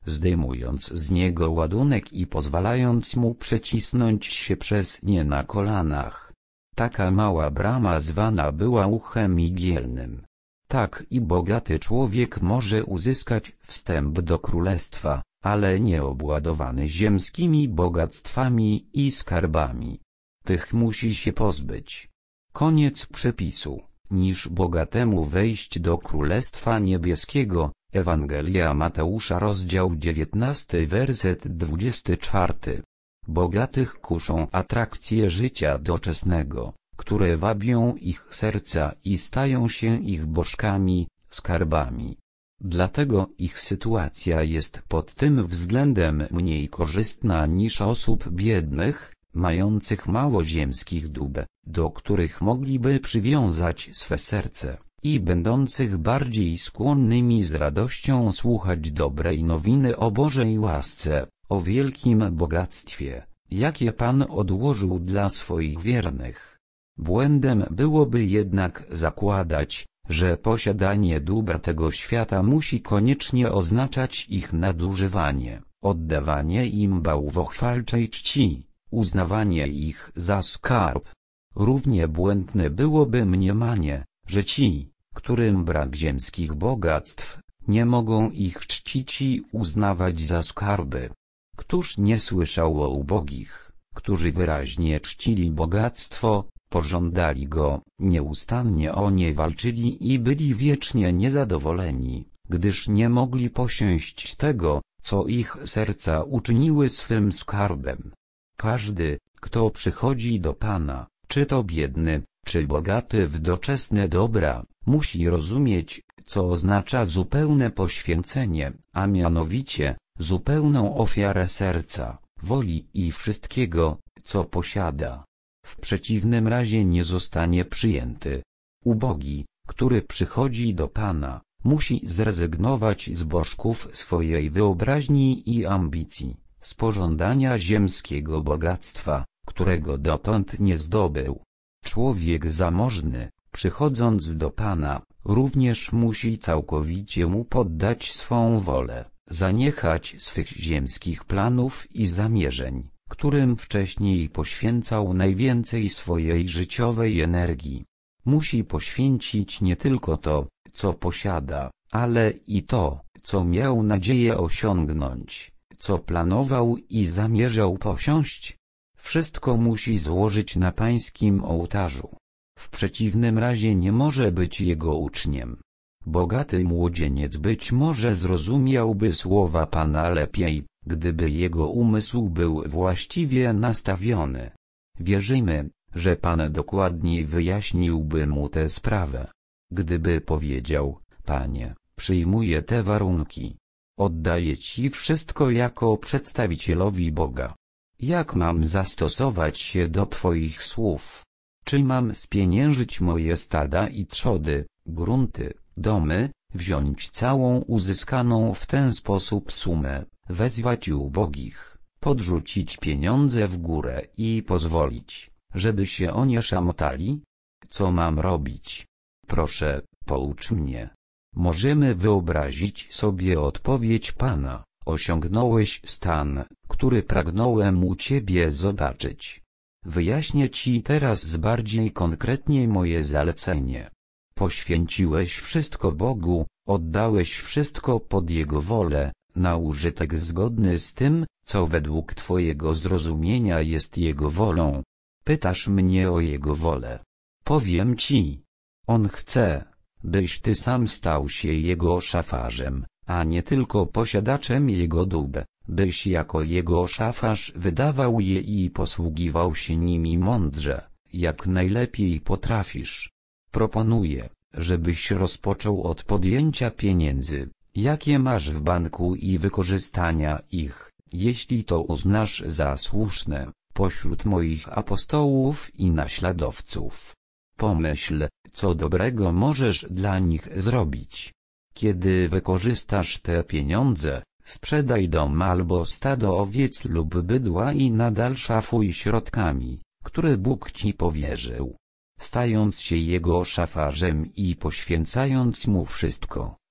[SPEAKER 1] zdejmując z niego ładunek i pozwalając mu przecisnąć się przez nie na kolanach. Taka mała brama zwana była uchem igielnym. Tak i bogaty człowiek może uzyskać wstęp do królestwa, ale nie obładowany ziemskimi bogactwami i skarbami. Tych musi się pozbyć. Koniec przepisu. Niż bogatemu wejść do Królestwa Niebieskiego. Ewangelia Mateusza rozdział dziewiętnasty werset dwudziesty czwarty. Bogatych kuszą atrakcje życia doczesnego, które wabią ich serca i stają się ich bożkami, skarbami. Dlatego ich sytuacja jest pod tym względem mniej korzystna niż osób biednych, mających mało ziemskich dóbr, do których mogliby przywiązać swe serce, i będących bardziej skłonnymi z radością słuchać dobrej nowiny o Bożej łasce, o wielkim bogactwie, jakie Pan odłożył dla swoich wiernych. Błędem byłoby jednak zakładać, że posiadanie dóbr tego świata musi koniecznie oznaczać ich nadużywanie, oddawanie im bałwochwalczej czci, uznawanie ich za skarb. Równie błędne byłoby mniemanie, że ci, którym brak ziemskich bogactw, nie mogą ich czcić i uznawać za skarby. Któż nie słyszał o ubogich, którzy wyraźnie czcili bogactwo, pożądali go, nieustannie o nie walczyli i byli wiecznie niezadowoleni, gdyż nie mogli posiąść tego, co ich serca uczyniły swym skarbem. Każdy, kto przychodzi do Pana, czy to biedny, czy bogaty w doczesne dobra, musi rozumieć, co oznacza zupełne poświęcenie, a mianowicie, zupełną ofiarę serca, woli i wszystkiego, co posiada. W przeciwnym razie nie zostanie przyjęty. Ubogi, który przychodzi do Pana, musi zrezygnować z bożków swojej wyobraźni i ambicji, z pożądania ziemskiego bogactwa, którego dotąd nie zdobył. Człowiek zamożny, przychodząc do Pana, również musi całkowicie mu poddać swą wolę, zaniechać swych ziemskich planów i zamierzeń, którym wcześniej poświęcał najwięcej swojej życiowej energii. Musi poświęcić nie tylko to, co posiada, ale i to, co miał nadzieję osiągnąć, co planował i zamierzał posiąść. Wszystko musi złożyć na Pańskim ołtarzu. W przeciwnym razie nie może być Jego uczniem. Bogaty młodzieniec być może zrozumiałby słowa Pana lepiej, gdyby jego umysł był właściwie nastawiony. Wierzymy, że Pan dokładniej wyjaśniłby mu tę sprawę. Gdyby powiedział: Panie, przyjmuję te warunki. Oddaję Ci wszystko jako przedstawicielowi Boga. Jak mam zastosować się do Twoich słów? Czy mam spieniężyć moje stada i trzody, grunty, domy, wziąć całą uzyskaną w ten sposób sumę, wezwać ubogich, podrzucić pieniądze w górę i pozwolić, żeby się o nie szamotali? Co mam robić? Proszę, poucz mnie. Możemy wyobrazić sobie odpowiedź Pana: osiągnąłeś stan, który pragnąłem u Ciebie zobaczyć. Wyjaśnię Ci teraz bardziej konkretnie moje zalecenie. Poświęciłeś wszystko Bogu, oddałeś wszystko pod Jego wolę, na użytek zgodny z tym, co według Twojego zrozumienia jest Jego wolą. Pytasz mnie o Jego wolę. Powiem Ci. On chce, byś Ty sam stał się Jego szafarzem, a nie tylko posiadaczem Jego dóbr, byś jako Jego szafarz wydawał je i posługiwał się nimi mądrze, jak najlepiej potrafisz. Proponuję, żebyś rozpoczął od podjęcia pieniędzy, jakie masz w banku, i wykorzystania ich, jeśli to uznasz za słuszne, pośród moich apostołów i naśladowców. Pomyśl, co dobrego możesz dla nich zrobić. Kiedy wykorzystasz te pieniądze, sprzedaj dom albo stado owiec lub bydła i nadal szafuj środkami, które Bóg Ci powierzył. Stając się Jego szafarzem i poświęcając Mu wszystko,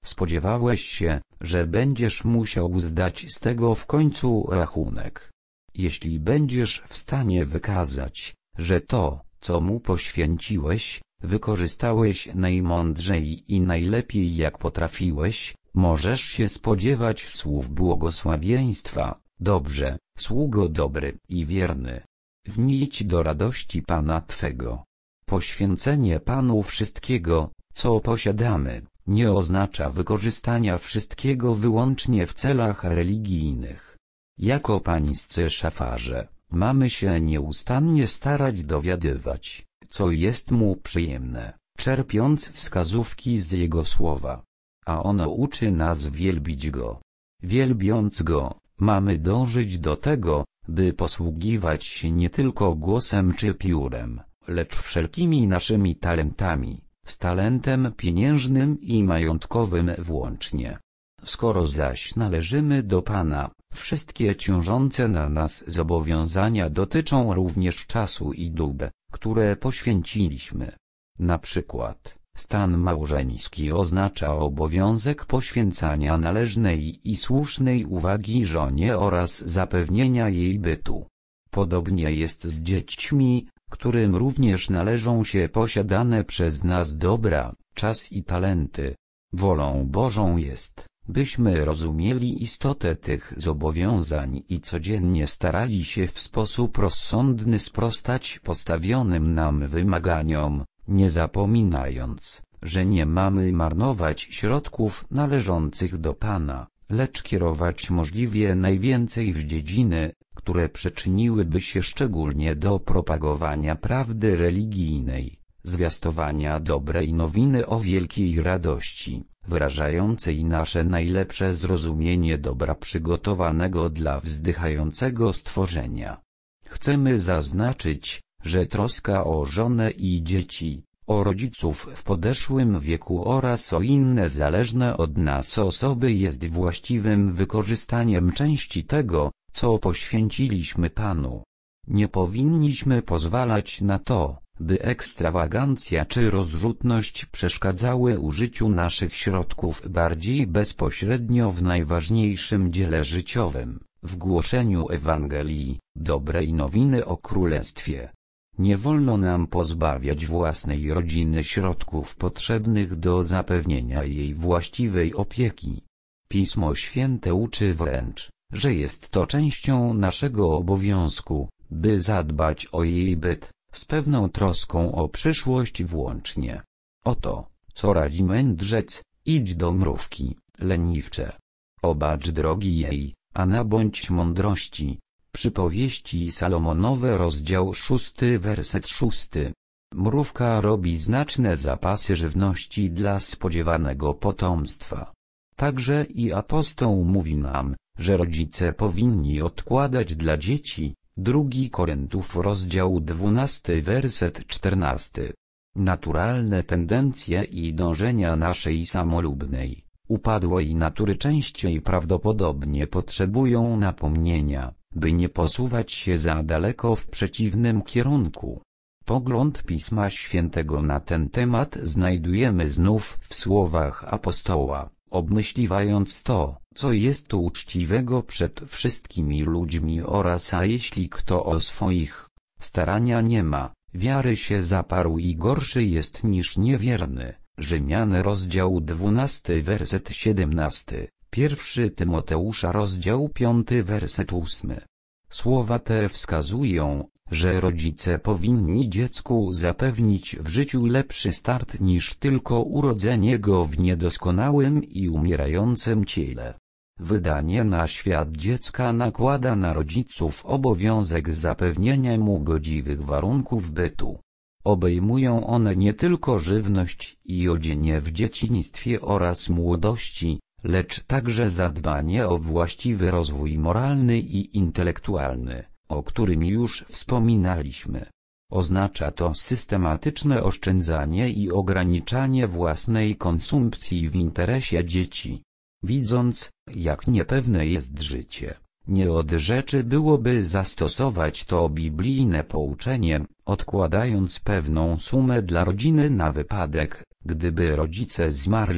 [SPEAKER 1] spodziewałeś się, że będziesz musiał zdać z tego w końcu rachunek. Jeśli będziesz w stanie wykazać, że to, co mu poświęciłeś, wykorzystałeś najmądrzej i najlepiej jak potrafiłeś, możesz się spodziewać słów błogosławieństwa. Dobrze, sługo dobry i wierny. Wnijdź do radości Pana Twego. Poświęcenie Panu wszystkiego, co posiadamy, nie oznacza wykorzystania wszystkiego wyłącznie w celach religijnych. Jako pańscy szafarze, mamy się nieustannie starać dowiadywać, co jest mu przyjemne, czerpiąc wskazówki z Jego słowa. A ono uczy nas wielbić Go. Wielbiąc Go, mamy dążyć do tego, by posługiwać się nie tylko głosem czy piórem, lecz wszelkimi naszymi talentami, z talentem pieniężnym i majątkowym włącznie. Skoro zaś należymy do Pana, wszystkie ciążące na nas zobowiązania dotyczą również czasu i dóbr, które poświęciliśmy. Na przykład, stan małżeński oznacza obowiązek poświęcania należnej i słusznej uwagi żonie oraz zapewnienia jej bytu. Podobnie jest z dziećmi, którym również należą się posiadane przez nas dobra, czas i talenty. Wolą Bożą jest, byśmy rozumieli istotę tych zobowiązań i codziennie starali się w sposób rozsądny sprostać postawionym nam wymaganiom, nie zapominając, że nie mamy marnować środków należących do Pana, lecz kierować możliwie najwięcej w dziedziny, które przyczyniłyby się szczególnie do propagowania prawdy religijnej, zwiastowania dobrej nowiny o wielkiej radości, wyrażającej nasze najlepsze zrozumienie dobra przygotowanego dla wzdychającego stworzenia. Chcemy zaznaczyć, że troska o żonę i dzieci, o rodziców w podeszłym wieku oraz o inne zależne od nas osoby jest właściwym wykorzystaniem części tego, co poświęciliśmy Panu. Nie powinniśmy pozwalać na to, by ekstrawagancja czy rozrzutność przeszkadzały użyciu naszych środków bardziej bezpośrednio w najważniejszym dziele życiowym, w głoszeniu Ewangelii, dobrej nowiny o Królestwie. Nie wolno nam pozbawiać własnej rodziny środków potrzebnych do zapewnienia jej właściwej opieki. Pismo Święte uczy wręcz, że jest to częścią naszego obowiązku, by zadbać o jej byt, z pewną troską o przyszłość włącznie. Oto, co radzi mędrzec: idź do mrówki, leniwcze. Obacz drogi jej, a nabądź mądrości. Przypowieści Salomonowe, rozdział szósty, werset szósty. Mrówka robi znaczne zapasy żywności dla spodziewanego potomstwa. Także i apostoł mówi nam, że rodzice powinni odkładać dla dzieci. Drugi Koryntiów, rozdział dwunasty, werset czternasty. Naturalne tendencje i dążenia naszej samolubnej, upadłej natury częściej prawdopodobnie potrzebują napomnienia, by nie posuwać się za daleko w przeciwnym kierunku. Pogląd Pisma Świętego na ten temat znajdujemy znów w słowach apostoła, obmyśliwając to, co jest tu uczciwego przed wszystkimi ludźmi oraz a jeśli kto o swoich starania nie ma, wiary się zaparł i gorszy jest niż niewierny. Rzymian, rozdział dwunasty, werset siedemnasty. Pierwszy Tymoteusza, rozdział piąty, werset ósmy. Słowa te wskazują, że rodzice powinni dziecku zapewnić w życiu lepszy start niż tylko urodzenie go w niedoskonałym i umierającym ciele. Wydanie na świat dziecka nakłada na rodziców obowiązek zapewnienia mu godziwych warunków bytu. Obejmują one nie tylko żywność i odzienie w dzieciństwie oraz młodości, lecz także zadbanie o właściwy rozwój moralny i intelektualny, o którym już wspominaliśmy. Oznacza to systematyczne oszczędzanie i ograniczanie własnej konsumpcji w interesie dzieci. Widząc, jak niepewne jest życie, nie od rzeczy byłoby zastosować to biblijne pouczenie, odkładając pewną sumę dla rodziny na wypadek, gdyby rodzice zmarli,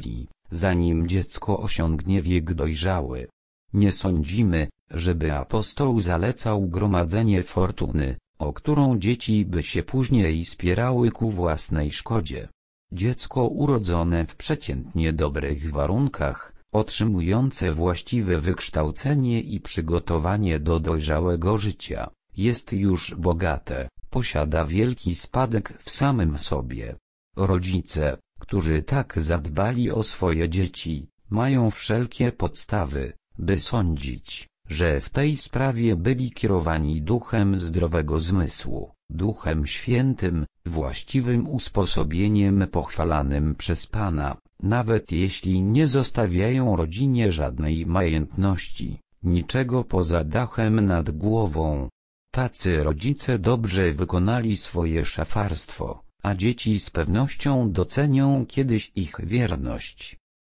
[SPEAKER 1] zanim dziecko osiągnie wiek dojrzały. Nie sądzimy, żeby apostoł zalecał gromadzenie fortuny, o którą dzieci by się później spierały ku własnej szkodzie. Dziecko urodzone w przeciętnie dobrych warunkach, otrzymujące właściwe wykształcenie i przygotowanie do dojrzałego życia, jest już bogate, posiada wielki spadek w samym sobie. Rodzice, którzy tak zadbali o swoje dzieci, mają wszelkie podstawy, by sądzić, że w tej sprawie byli kierowani duchem zdrowego zmysłu, Duchem Świętym, właściwym usposobieniem pochwalanym przez Pana, nawet jeśli nie zostawiają rodzinie żadnej majętności, niczego poza dachem nad głową. Tacy rodzice dobrze wykonali swoje szafarstwo, a dzieci z pewnością docenią kiedyś ich wierność.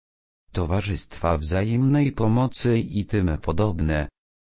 [SPEAKER 1] Towarzystwa wzajemnej pomocy i tym podobne.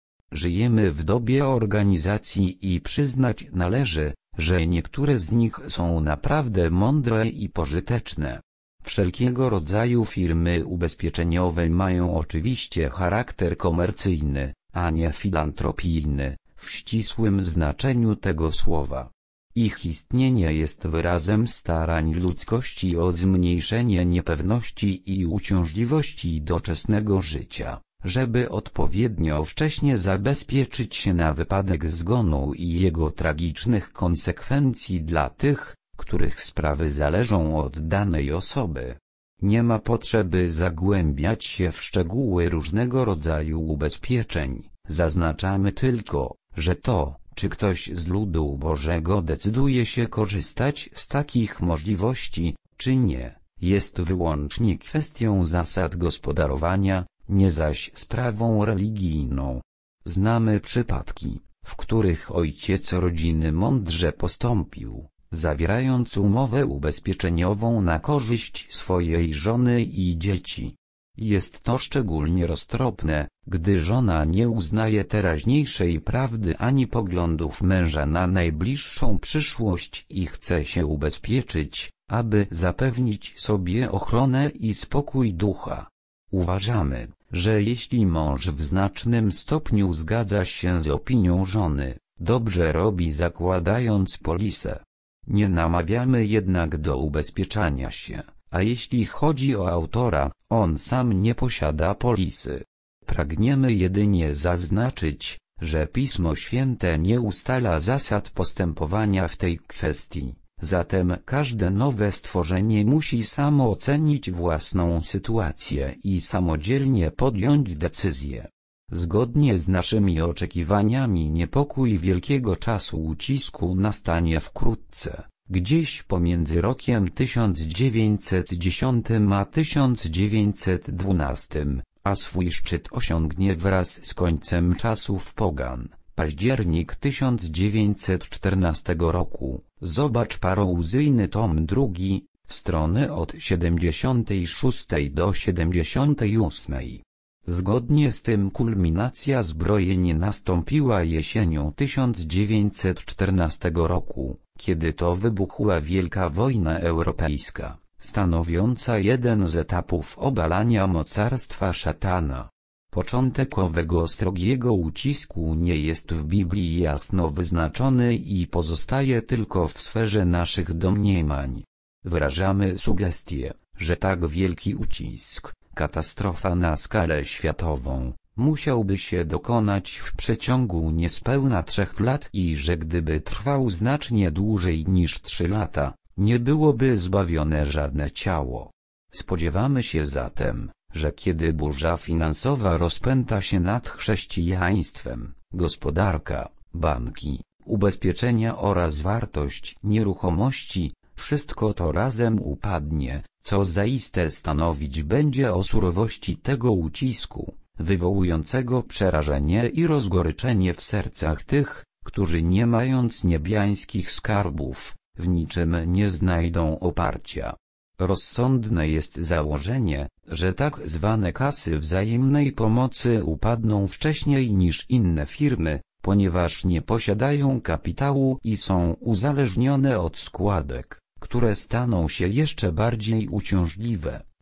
[SPEAKER 1] Żyjemy w dobie organizacji i przyznać należy, że niektóre z nich są naprawdę mądre i pożyteczne. Wszelkiego rodzaju firmy ubezpieczeniowe mają oczywiście charakter komercyjny, a nie filantropijny, w ścisłym znaczeniu tego słowa. Ich istnienie jest wyrazem starań ludzkości o zmniejszenie niepewności i uciążliwości doczesnego życia, żeby odpowiednio wcześnie zabezpieczyć się na wypadek zgonu i jego tragicznych konsekwencji dla tych, których sprawy zależą od danej osoby. Nie ma potrzeby zagłębiać się w szczegóły różnego rodzaju ubezpieczeń, zaznaczamy tylko, że to, czy ktoś z ludu Bożego decyduje się korzystać z takich możliwości, czy nie, jest wyłącznie kwestią zasad gospodarowania, nie zaś sprawą religijną. Znamy przypadki, w których ojciec rodziny mądrze postąpił, zawierając umowę ubezpieczeniową na korzyść swojej żony i dzieci. Jest to szczególnie roztropne, gdy żona nie uznaje teraźniejszej prawdy ani poglądów męża na najbliższą przyszłość i chce się ubezpieczyć, aby zapewnić sobie ochronę i spokój ducha. Uważamy, że jeśli mąż w znacznym stopniu zgadza się z opinią żony, dobrze robi zakładając polisę. Nie namawiamy jednak do ubezpieczania się, a jeśli chodzi o autora, on sam nie posiada polisy. Pragniemy jedynie zaznaczyć, że Pismo Święte nie ustala zasad postępowania w tej kwestii, zatem każde nowe stworzenie musi samo ocenić własną sytuację i samodzielnie podjąć decyzję. Zgodnie z naszymi oczekiwaniami niepokój wielkiego czasu ucisku nastanie wkrótce, gdzieś pomiędzy rokiem tysiąc dziewięćset dziesiątym a tysiąc dziewięćset dwunastym, a swój szczyt osiągnie wraz z końcem czasów pogan, październik tysiąc dziewięćset czternastego roku. Zobacz Parouzyjny tom drugi, strony od siedemdziesiątej szóstej do siedemdziesiątej ósmej. Zgodnie z tym kulminacja zbrojeń nastąpiła jesienią tysiąc dziewięćset czternastego roku, kiedy to wybuchła Wielka Wojna Europejska, stanowiąca jeden z etapów obalania mocarstwa szatana. Początek owego srogiego ucisku nie jest w Biblii jasno wyznaczony i pozostaje tylko w sferze naszych domniemań. Wyrażamy sugestię, że tak wielki ucisk, katastrofa na skalę światową, musiałby się dokonać w przeciągu niespełna trzech lat i że gdyby trwał znacznie dłużej niż trzy lata, nie byłoby zbawione żadne ciało. Spodziewamy się zatem, że kiedy burza finansowa rozpęta się nad chrześcijaństwem, gospodarka, banki, ubezpieczenia oraz wartość nieruchomości, wszystko to razem upadnie, co zaiste stanowić będzie o surowości tego ucisku, wywołującego przerażenie i rozgoryczenie w sercach tych, którzy nie mając niebiańskich skarbów, w niczym nie znajdą oparcia. Rozsądne jest założenie, że tak zwane kasy wzajemnej pomocy upadną wcześniej niż inne firmy, ponieważ nie posiadają kapitału i są uzależnione od składek, które staną się jeszcze bardziej uciążliwe,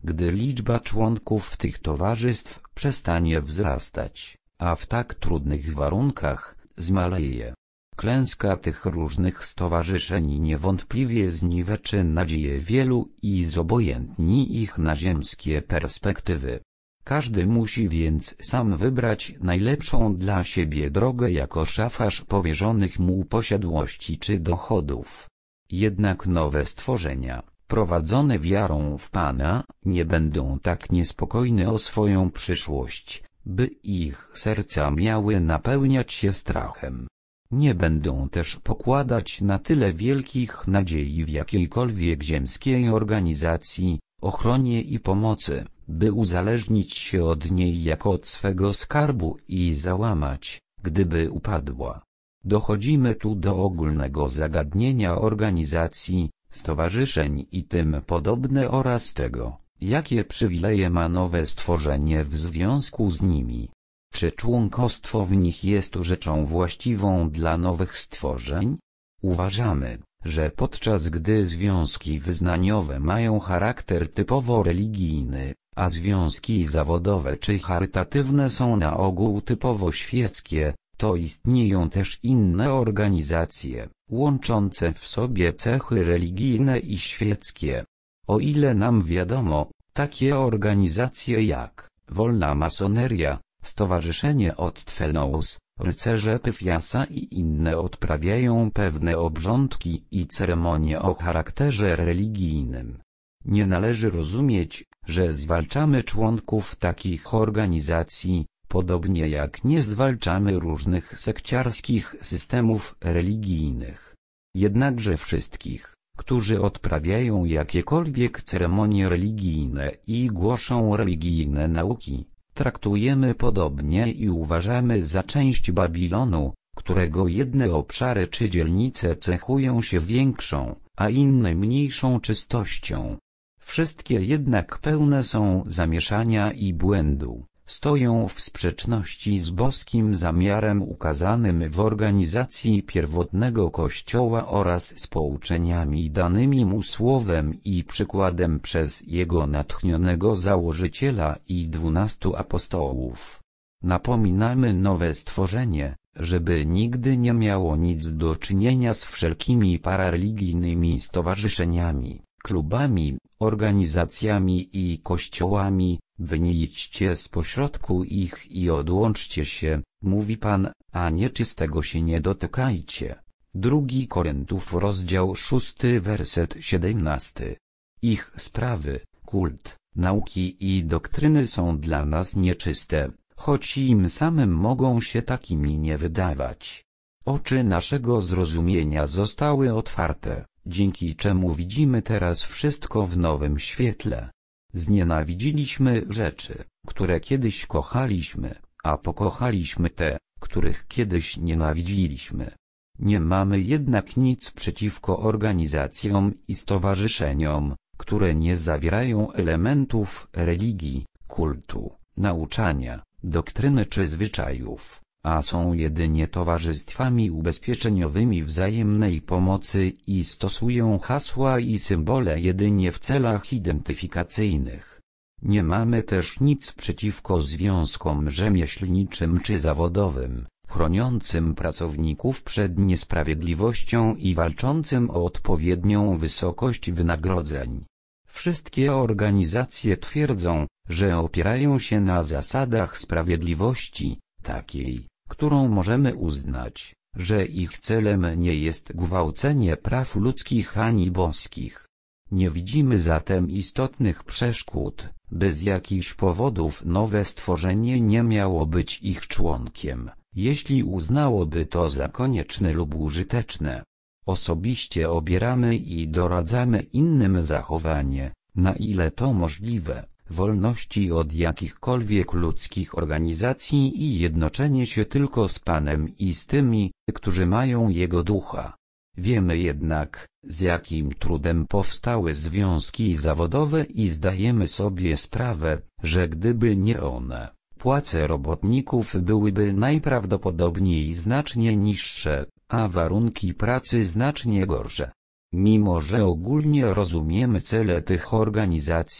[SPEAKER 1] gdy liczba członków tych towarzystw przestanie wzrastać, a w tak trudnych warunkach zmaleje. Klęska tych różnych stowarzyszeń niewątpliwie zniweczy nadzieję wielu i zobojętni ich na ziemskie perspektywy. Każdy musi więc sam wybrać najlepszą dla siebie drogę jako szafarz powierzonych mu posiadłości czy dochodów. Jednak nowe stworzenia, prowadzone wiarą w Pana, nie będą tak niespokojne o swoją przyszłość, by ich serca miały napełniać się strachem. Nie będą też pokładać na tyle wielkich nadziei w jakiejkolwiek ziemskiej organizacji, ochronie i pomocy, by uzależnić się od niej jako od swego skarbu i załamać, gdyby upadła. Dochodzimy tu do ogólnego zagadnienia organizacji, stowarzyszeń i tym podobne oraz tego, jakie przywileje ma nowe stworzenie w związku z nimi. Czy członkostwo w nich jest rzeczą właściwą dla nowych stworzeń? Uważamy, że podczas gdy związki wyznaniowe mają charakter typowo religijny, a związki zawodowe czy charytatywne są na ogół typowo świeckie, to istnieją też inne organizacje, łączące w sobie cechy religijne i świeckie. O ile nam wiadomo, takie organizacje jak Wolna Masoneria, Stowarzyszenie od Tfelous, Rycerze Pyfiasa i inne odprawiają pewne obrządki i ceremonie o charakterze religijnym. Nie należy rozumieć, że zwalczamy członków takich organizacji, podobnie jak nie zwalczamy różnych sekciarskich systemów religijnych. Jednakże wszystkich, którzy odprawiają jakiekolwiek ceremonie religijne i głoszą religijne nauki, traktujemy podobnie i uważamy za część Babilonu, którego jedne obszary czy dzielnice cechują się większą, a inne mniejszą czystością. Wszystkie jednak pełne są zamieszania i błędu, stoją w sprzeczności z boskim zamiarem ukazanym w organizacji pierwotnego Kościoła oraz z pouczeniami danymi mu słowem i przykładem przez jego natchnionego założyciela i dwunastu apostołów. Napominamy nowe stworzenie, żeby nigdy nie miało nic do czynienia z wszelkimi parareligijnymi stowarzyszeniami, klubami, organizacjami i kościołami. Wyjdźcie z pośrodku ich i odłączcie się, mówi Pan, a nieczystego się nie dotykajcie. Drugi Koryntów rozdział szósty werset siedemnasty. Ich sprawy, kult, nauki i doktryny są dla nas nieczyste, choć im samym mogą się takimi nie wydawać. Oczy naszego zrozumienia zostały otwarte, dzięki czemu widzimy teraz wszystko w nowym świetle. Znienawidziliśmy rzeczy, które kiedyś kochaliśmy, a pokochaliśmy te, których kiedyś nienawidziliśmy. Nie mamy jednak nic przeciwko organizacjom i stowarzyszeniom, które nie zawierają elementów religii, kultu, nauczania, doktryny czy zwyczajów, a są jedynie towarzystwami ubezpieczeniowymi wzajemnej pomocy i stosują hasła i symbole jedynie w celach identyfikacyjnych. Nie mamy też nic przeciwko związkom rzemieślniczym czy zawodowym, chroniącym pracowników przed niesprawiedliwością i walczącym o odpowiednią wysokość wynagrodzeń. Wszystkie organizacje twierdzą, że opierają się na zasadach sprawiedliwości, takiej, którą możemy uznać, że ich celem nie jest gwałcenie praw ludzkich ani boskich. Nie widzimy zatem istotnych przeszkód, by z jakichś powodów nowe stworzenie nie miało być ich członkiem, jeśli uznałoby to za konieczne lub użyteczne. Osobiście obieramy i doradzamy innym zachowanie, na ile to możliwe, wolności od jakichkolwiek ludzkich organizacji i jednoczenie się tylko z Panem i z tymi, którzy mają Jego ducha. Wiemy jednak, z jakim trudem powstały związki zawodowe i zdajemy sobie sprawę, że gdyby nie one, płace robotników byłyby najprawdopodobniej znacznie niższe, a warunki pracy znacznie gorsze. Mimo że ogólnie rozumiemy cele tych organizacji,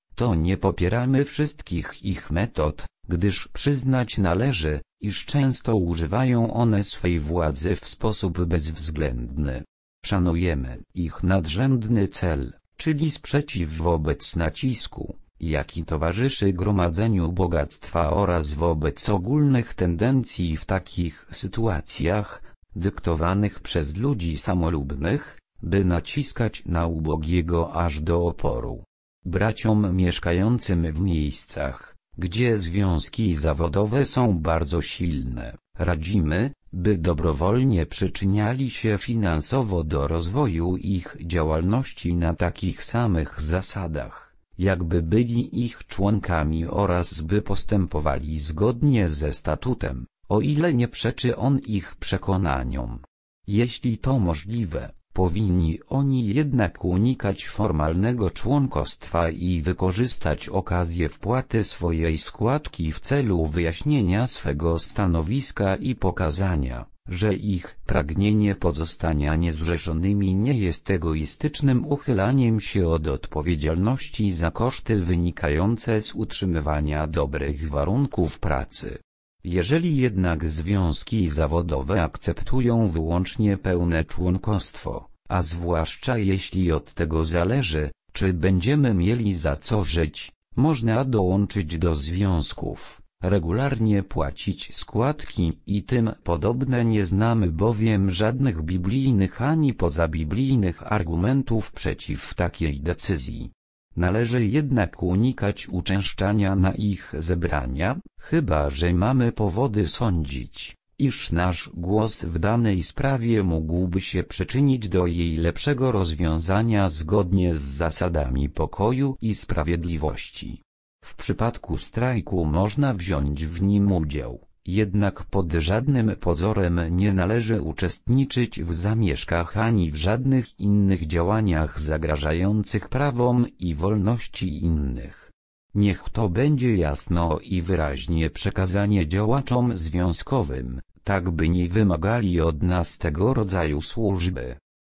[SPEAKER 1] to nie popieramy wszystkich ich metod, gdyż przyznać należy, iż często używają one swej władzy w sposób bezwzględny. Szanujemy ich nadrzędny cel, czyli sprzeciw wobec nacisku, jaki towarzyszy gromadzeniu bogactwa oraz wobec ogólnych tendencji w takich sytuacjach, dyktowanych przez ludzi samolubnych, by naciskać na ubogiego aż do oporu. Braciom mieszkającym w miejscach, gdzie związki zawodowe są bardzo silne, radzimy, by dobrowolnie przyczyniali się finansowo do rozwoju ich działalności na takich samych zasadach, jakby byli ich członkami oraz by postępowali zgodnie ze statutem, o ile nie przeczy on ich przekonaniom. Jeśli to możliwe, powinni oni jednak unikać formalnego członkostwa i wykorzystać okazję wpłaty swojej składki w celu wyjaśnienia swego stanowiska i pokazania, że ich pragnienie pozostania niezrzeszonymi nie jest egoistycznym uchylaniem się od odpowiedzialności za koszty wynikające z utrzymywania dobrych warunków pracy. Jeżeli jednak związki zawodowe akceptują wyłącznie pełne członkostwo, a zwłaszcza jeśli od tego zależy, czy będziemy mieli za co żyć, można dołączyć do związków, regularnie płacić składki i tym podobne. Nie znamy bowiem żadnych biblijnych ani pozabiblijnych argumentów przeciw takiej decyzji. Należy jednak unikać uczęszczania na ich zebrania, chyba że mamy powody sądzić, iż nasz głos w danej sprawie mógłby się przyczynić do jej lepszego rozwiązania zgodnie z zasadami pokoju i sprawiedliwości. W przypadku strajku można wziąć w nim udział, jednak pod żadnym pozorem nie należy uczestniczyć w zamieszkach ani w żadnych innych działaniach zagrażających prawom i wolności innych. Niech to będzie jasno i wyraźnie przekazanie działaczom związkowym, tak by nie wymagali od nas tego rodzaju służby.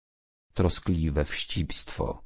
[SPEAKER 1] Troskliwe wścibstwo.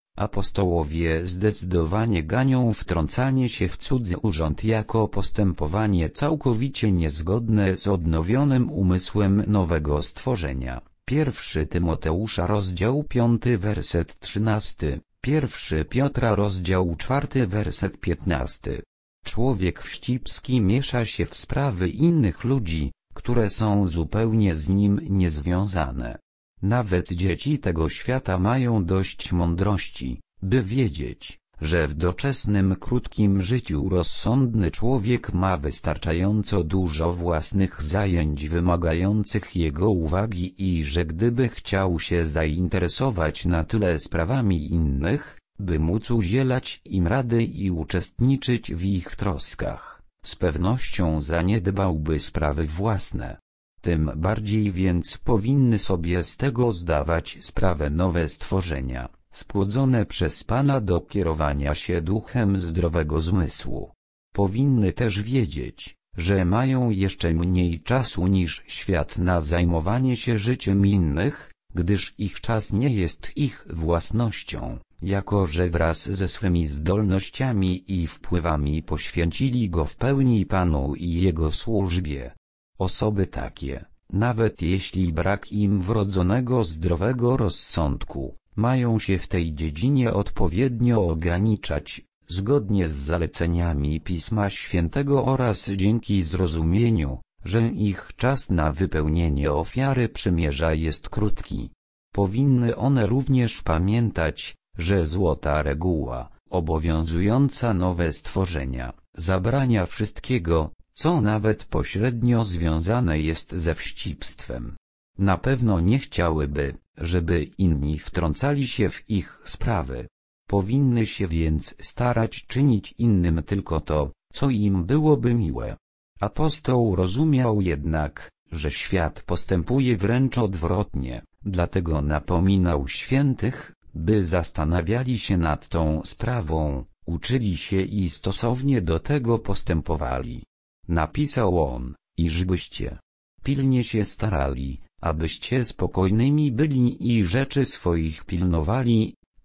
[SPEAKER 1] Apostołowie zdecydowanie ganią wtrącanie się w cudzy urząd jako postępowanie całkowicie niezgodne z odnowionym umysłem nowego stworzenia. Pierwszy Tymoteusza rozdział piąty werset trzynasty, pierwszy Piotra rozdział czwarty werset piętnasty. Człowiek wścibski miesza się w sprawy innych ludzi, które są zupełnie z nim niezwiązane. Nawet dzieci tego świata mają dość mądrości, by wiedzieć, że w doczesnym krótkim życiu rozsądny człowiek ma wystarczająco dużo własnych zajęć wymagających jego uwagi i że gdyby chciał się zainteresować na tyle sprawami innych, by móc udzielać im rady i uczestniczyć w ich troskach, z pewnością zaniedbałby sprawy własne. Tym bardziej więc powinny sobie z tego zdawać sprawę nowe stworzenia, spłodzone przez Pana do kierowania się duchem zdrowego zmysłu. Powinny też wiedzieć, że mają jeszcze mniej czasu niż świat na zajmowanie się życiem innych, gdyż ich czas nie jest ich własnością, jako że wraz ze swymi zdolnościami i wpływami poświęcili go w pełni Panu i Jego służbie. Osoby takie, nawet jeśli brak im wrodzonego zdrowego rozsądku, mają się w tej dziedzinie odpowiednio ograniczać, zgodnie z zaleceniami Pisma Świętego oraz dzięki zrozumieniu, że ich czas na wypełnienie ofiary przymierza jest krótki. Powinny one również pamiętać, że złota reguła, obowiązująca nowe stworzenia, zabrania wszystkiego, co nawet pośrednio związane jest ze wścibstwem. Na pewno nie chciałyby, żeby inni wtrącali się w ich sprawy. Powinny się więc starać czynić innym tylko to, co im byłoby miłe. Apostoł rozumiał jednak, że świat postępuje wręcz odwrotnie, dlatego napominał świętych, by zastanawiali się nad tą sprawą, uczyli się i stosownie do tego postępowali. Napisał on, iżbyście pilnie się starali, abyście spokojnymi byli i rzeczy swoich pilnowali,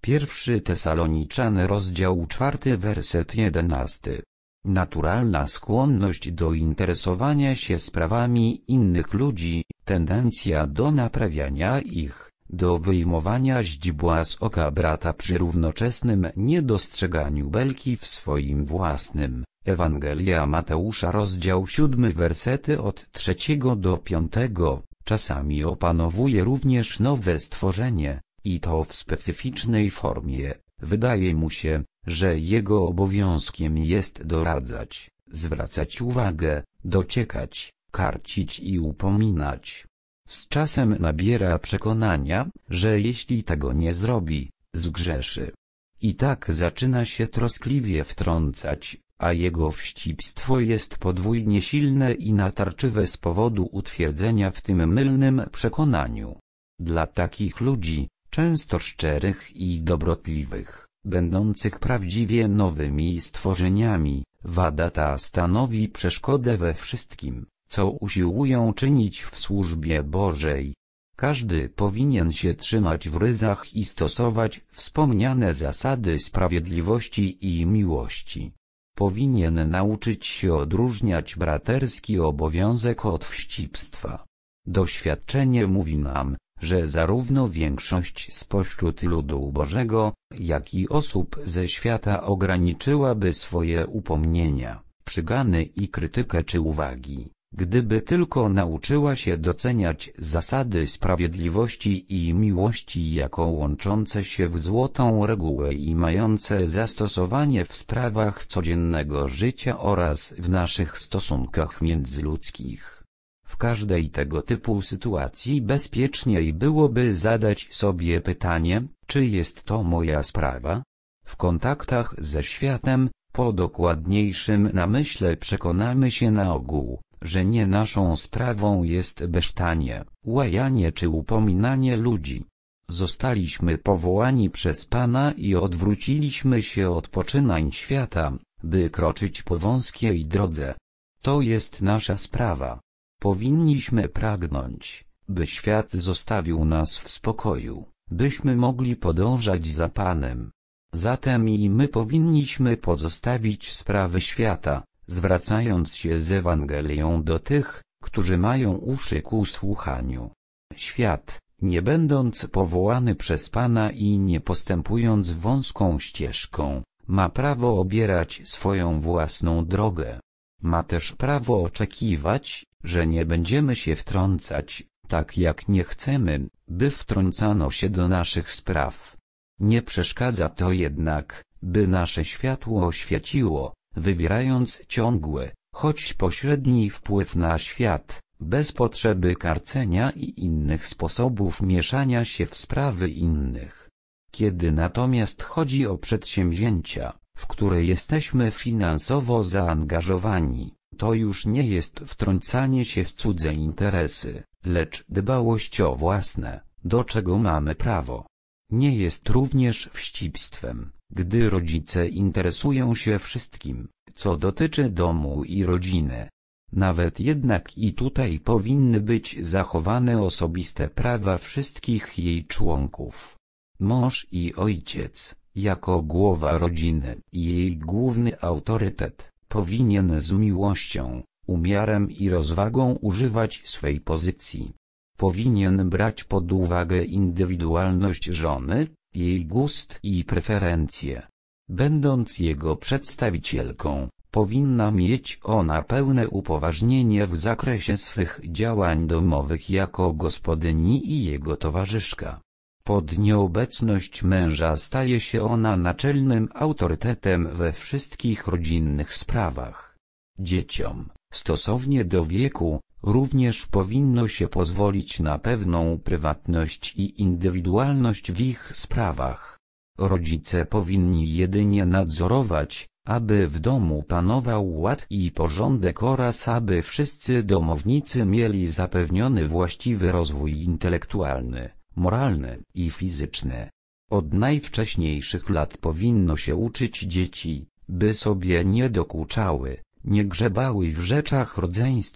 [SPEAKER 1] Pierwszy Tesaloniczan rozdział czwarty werset jedenasty. Naturalna skłonność do interesowania się sprawami innych ludzi, tendencja do naprawiania ich, do wyjmowania źdźbła z oka brata przy równoczesnym niedostrzeganiu belki w swoim własnym. Ewangelia Mateusza rozdział siódmy wersety od trzeciego do piątego. Czasami opanowuje również nowe stworzenie, i to w specyficznej formie. Wydaje mu się, że jego obowiązkiem jest doradzać, zwracać uwagę, dociekać, karcić i upominać. Z czasem nabiera przekonania, że jeśli tego nie zrobi, zgrzeszy. I tak zaczyna się troskliwie wtrącać, a jego wścibstwo jest podwójnie silne i natarczywe z powodu utwierdzenia w tym mylnym przekonaniu. Dla takich ludzi, często szczerych i dobrotliwych, będących prawdziwie nowymi stworzeniami, wada ta stanowi przeszkodę we wszystkim, co usiłują czynić w służbie Bożej. Każdy powinien się trzymać w ryzach i stosować wspomniane zasady sprawiedliwości i miłości. Powinien nauczyć się odróżniać braterski obowiązek od wścibstwa. Doświadczenie mówi nam, że zarówno większość spośród ludu Bożego, jak i osób ze świata ograniczyłaby swoje upomnienia, przygany i krytykę czy uwagi, gdyby tylko nauczyła się doceniać zasady sprawiedliwości i miłości jako łączące się w złotą regułę i mające zastosowanie w sprawach codziennego życia oraz w naszych stosunkach międzyludzkich. W każdej tego typu sytuacji bezpieczniej byłoby zadać sobie pytanie, czy jest to moja sprawa? W kontaktach ze światem, po dokładniejszym namyśle przekonamy się na ogół, że nie naszą sprawą jest besztanie, łajanie czy upominanie ludzi. Zostaliśmy powołani przez Pana i odwróciliśmy się od poczynań świata, by kroczyć po wąskiej drodze. To jest nasza sprawa. Powinniśmy pragnąć, by świat zostawił nas w spokoju, byśmy mogli podążać za Panem. Zatem i my powinniśmy pozostawić sprawy świata, zwracając się z Ewangelią do tych, którzy mają uszy ku słuchaniu. Świat, nie będąc powołany przez Pana i nie postępując wąską ścieżką, ma prawo obierać swoją własną drogę. Ma też prawo oczekiwać, że nie będziemy się wtrącać, tak jak nie chcemy, by wtrącano się do naszych spraw. Nie przeszkadza to jednak, by nasze światło świeciło, wywierając ciągły, choć pośredni wpływ na świat, bez potrzeby karcenia i innych sposobów mieszania się w sprawy innych. Kiedy natomiast chodzi o przedsięwzięcia, w które jesteśmy finansowo zaangażowani, to już nie jest wtrącanie się w cudze interesy, lecz dbałość o własne, do czego mamy prawo. Nie jest również wścibstwem, gdy rodzice interesują się wszystkim, co dotyczy domu i rodziny. Nawet jednak i tutaj powinny być zachowane osobiste prawa wszystkich jej członków. Mąż i ojciec, jako głowa rodziny i jej główny autorytet, powinien z miłością, umiarem i rozwagą używać swej pozycji. Powinien brać pod uwagę indywidualność żony, jej gust i preferencje. Będąc jego przedstawicielką, powinna mieć ona pełne upoważnienie w zakresie swych działań domowych jako gospodyni i jego towarzyszka. Pod nieobecność męża staje się ona naczelnym autorytetem we wszystkich rodzinnych sprawach. Dzieciom, stosownie do wieku, również powinno się pozwolić na pewną prywatność i indywidualność w ich sprawach. Rodzice powinni jedynie nadzorować, aby w domu panował ład i porządek oraz aby wszyscy domownicy mieli zapewniony właściwy rozwój intelektualny, moralny i fizyczny. Od najwcześniejszych lat powinno się uczyć dzieci, by sobie nie dokuczały, nie grzebały w rzeczach rodzeństwa,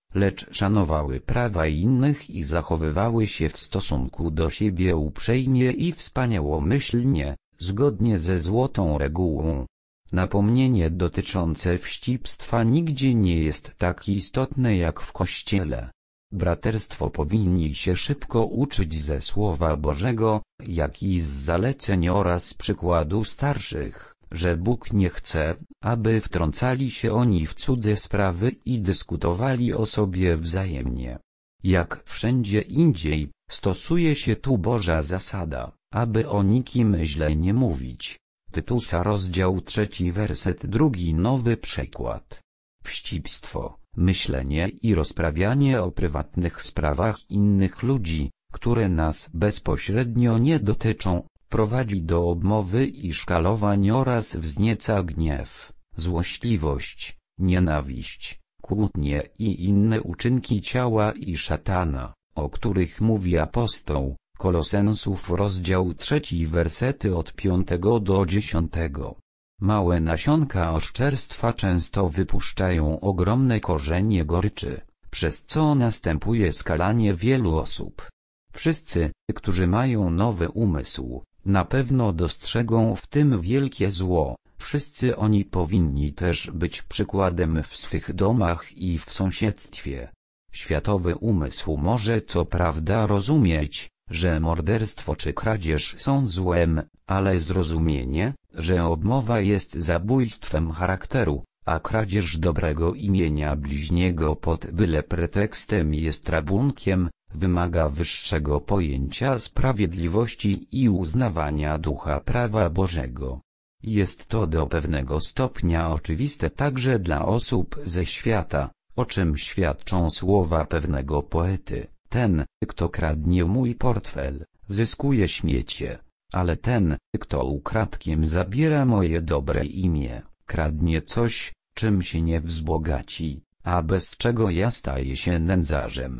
[SPEAKER 1] lecz szanowały prawa innych i zachowywały się w stosunku do siebie uprzejmie i wspaniałomyślnie, zgodnie ze złotą regułą. Napomnienie dotyczące wścibstwa nigdzie nie jest tak istotne jak w Kościele. Braterstwo powinni się szybko uczyć ze Słowa Bożego, jak i z zaleceń oraz przykładu starszych, że Bóg nie chce, aby wtrącali się oni w cudze sprawy i dyskutowali o sobie wzajemnie. Jak wszędzie indziej, stosuje się tu Boża zasada, aby o nikim źle nie mówić. Tytusa rozdział trzeci werset drugi nowy przekład. Wścibstwo, myślenie i rozprawianie o prywatnych sprawach innych ludzi, które nas bezpośrednio nie dotyczą, prowadzi do obmowy i szkalowań oraz wznieca gniew, złośliwość, nienawiść, kłótnie i inne uczynki ciała i szatana, o których mówi apostoł. Kolosensów rozdział trzeci wersety od piątego do dziesiątego. Małe nasionka oszczerstwa często wypuszczają ogromne korzenie goryczy, przez co następuje skalanie wielu osób. Wszyscy, którzy mają nowy umysł, na pewno dostrzegą w tym wielkie zło. Wszyscy oni powinni też być przykładem w swych domach i w sąsiedztwie. Światowy umysł może co prawda rozumieć, że morderstwo czy kradzież są złem, ale zrozumienie, że obmowa jest zabójstwem charakteru, a kradzież dobrego imienia bliźniego pod byle pretekstem jest rabunkiem, wymaga wyższego pojęcia sprawiedliwości i uznawania ducha prawa Bożego. Jest to do pewnego stopnia oczywiste także dla osób ze świata, o czym świadczą słowa pewnego poety. Ten, kto kradnie mój portfel, zyskuje śmiecie, ale ten, kto ukradkiem zabiera moje dobre imię, kradnie coś, czym się nie wzbogaci, a bez czego ja staję się nędzarzem.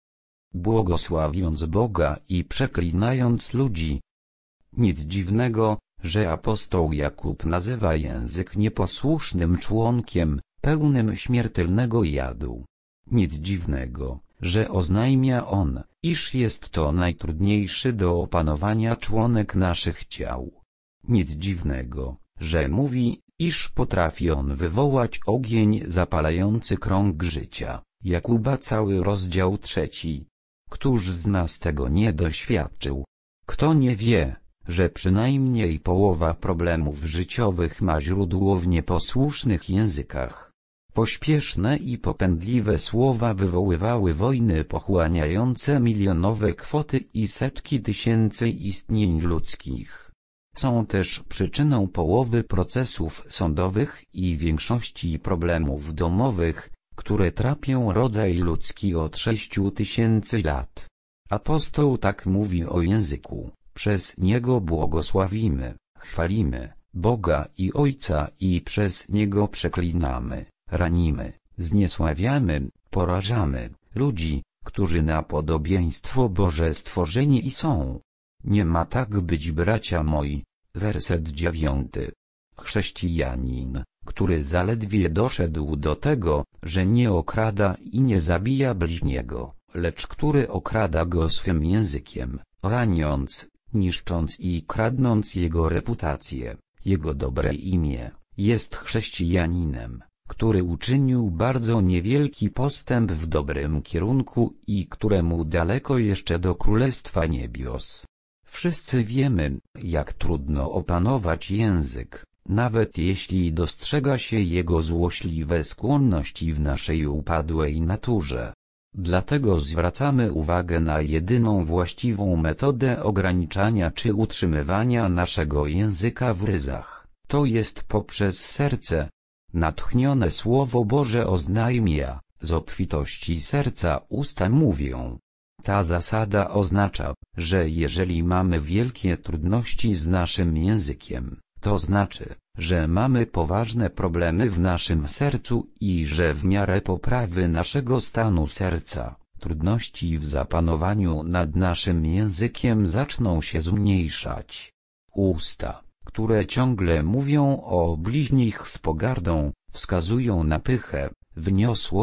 [SPEAKER 1] Błogosławiąc Boga i przeklinając ludzi. Nic dziwnego, że apostoł Jakub nazywa język nieposłusznym członkiem, pełnym śmiertelnego jadu. Nic dziwnego, że oznajmia on, iż jest to najtrudniejszy do opanowania członek naszych ciał. Nic dziwnego, że mówi, iż potrafi on wywołać ogień zapalający krąg życia. Jakuba cały rozdział trzeci. Któż z nas tego nie doświadczył? Kto nie wie, że przynajmniej połowa problemów życiowych ma źródło w nieposłusznych językach? Pośpieszne i popędliwe słowa wywoływały wojny pochłaniające milionowe kwoty i setki tysięcy istnień ludzkich. Są też przyczyną połowy procesów sądowych i większości problemów domowych, które trapią rodzaj ludzki od sześciu tysięcy lat. Apostoł tak mówi o języku: przez niego błogosławimy, chwalimy Boga i Ojca i przez niego przeklinamy, ranimy, zniesławiamy, porażamy ludzi, którzy na podobieństwo Boże stworzeni i są. Nie ma tak być, bracia moi. Werset dziewiąty. Chrześcijanin, który zaledwie doszedł do tego, że nie okrada i nie zabija bliźniego, lecz który okrada go swym językiem, raniąc, niszcząc i kradnąc jego reputację, jego dobre imię, jest chrześcijaninem, który uczynił bardzo niewielki postęp w dobrym kierunku i któremu daleko jeszcze do Królestwa Niebios. Wszyscy wiemy, jak trudno opanować język, nawet jeśli dostrzega się jego złośliwe skłonności w naszej upadłej naturze. Dlatego zwracamy uwagę na jedyną właściwą metodę ograniczania czy utrzymywania naszego języka w ryzach. To jest poprzez serce. Natchnione Słowo Boże oznajmia, z obfitości serca usta mówią. Ta zasada oznacza, że jeżeli mamy wielkie trudności z naszym językiem, to znaczy, że mamy poważne problemy w naszym sercu i że w miarę poprawy naszego stanu serca, trudności w zapanowaniu nad naszym językiem zaczną się zmniejszać. Usta, które ciągle mówią o bliźnich z pogardą, wskazują na pychę, wyniosłość,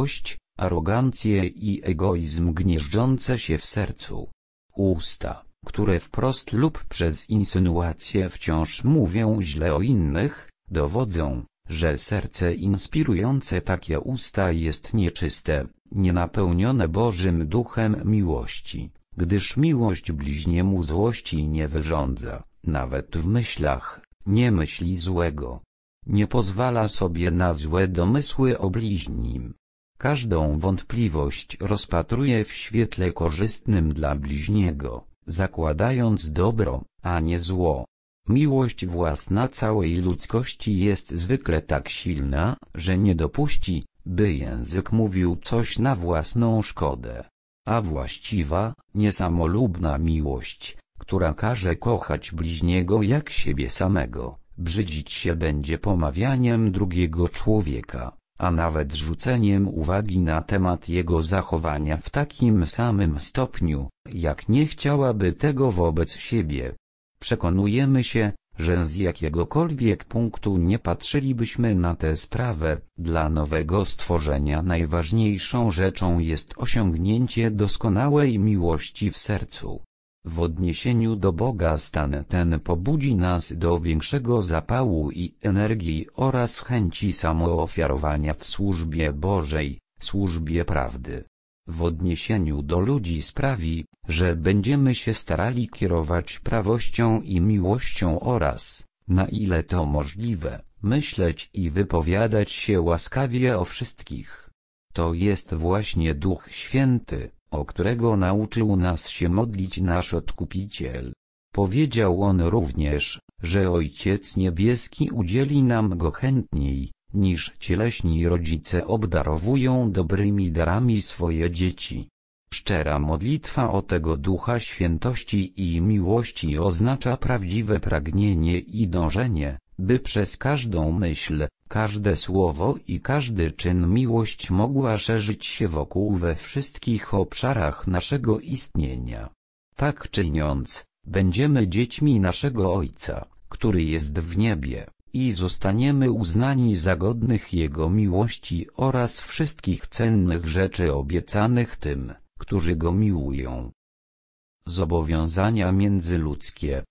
[SPEAKER 1] arogancję i egoizm gnieżdżące się w sercu. Usta, które wprost lub przez insynuacje wciąż mówią źle o innych, dowodzą, że serce inspirujące takie usta jest nieczyste, nienapełnione Bożym Duchem miłości, gdyż miłość bliźniemu złości nie wyrządza, nawet w myślach, nie myśli złego. Nie pozwala sobie na złe domysły o bliźnim. Każdą wątpliwość rozpatruje w świetle korzystnym dla bliźniego, zakładając dobro, a nie zło. Miłość własna całej ludzkości jest zwykle tak silna, że nie dopuści, by język mówił coś na własną szkodę. A właściwa, niesamolubna miłość, która każe kochać bliźniego jak siebie samego, brzydzić się będzie pomawianiem drugiego człowieka, a nawet rzuceniem uwagi na temat jego zachowania w takim samym stopniu, jak nie chciałaby tego wobec siebie. Przekonujemy się, że z jakiegokolwiek punktu nie patrzylibyśmy na tę sprawę, dla nowego stworzenia najważniejszą rzeczą jest osiągnięcie doskonałej miłości w sercu. W odniesieniu do Boga stan ten pobudzi nas do większego zapału i energii oraz chęci samoofiarowania w służbie Bożej, służbie prawdy. W odniesieniu do ludzi sprawi, że będziemy się starali kierować prawością i miłością oraz, na ile to możliwe, myśleć i wypowiadać się łaskawie o wszystkich. To jest właśnie Duch Święty, o którego nauczył nas się modlić nasz Odkupiciel. Powiedział on również, że Ojciec Niebieski udzieli nam go chętniej, niż cieleśni rodzice obdarowują dobrymi darami swoje dzieci. Szczera modlitwa o tego Ducha Świętości i miłości oznacza prawdziwe pragnienie i dążenie, by przez każdą myśl, każde słowo i każdy czyn miłość mogła szerzyć się wokół we wszystkich obszarach naszego istnienia. Tak czyniąc, będziemy dziećmi naszego Ojca, który jest w niebie, i zostaniemy uznani za godnych Jego miłości oraz wszystkich cennych rzeczy obiecanych tym, którzy Go miłują. Zobowiązania międzyludzkie.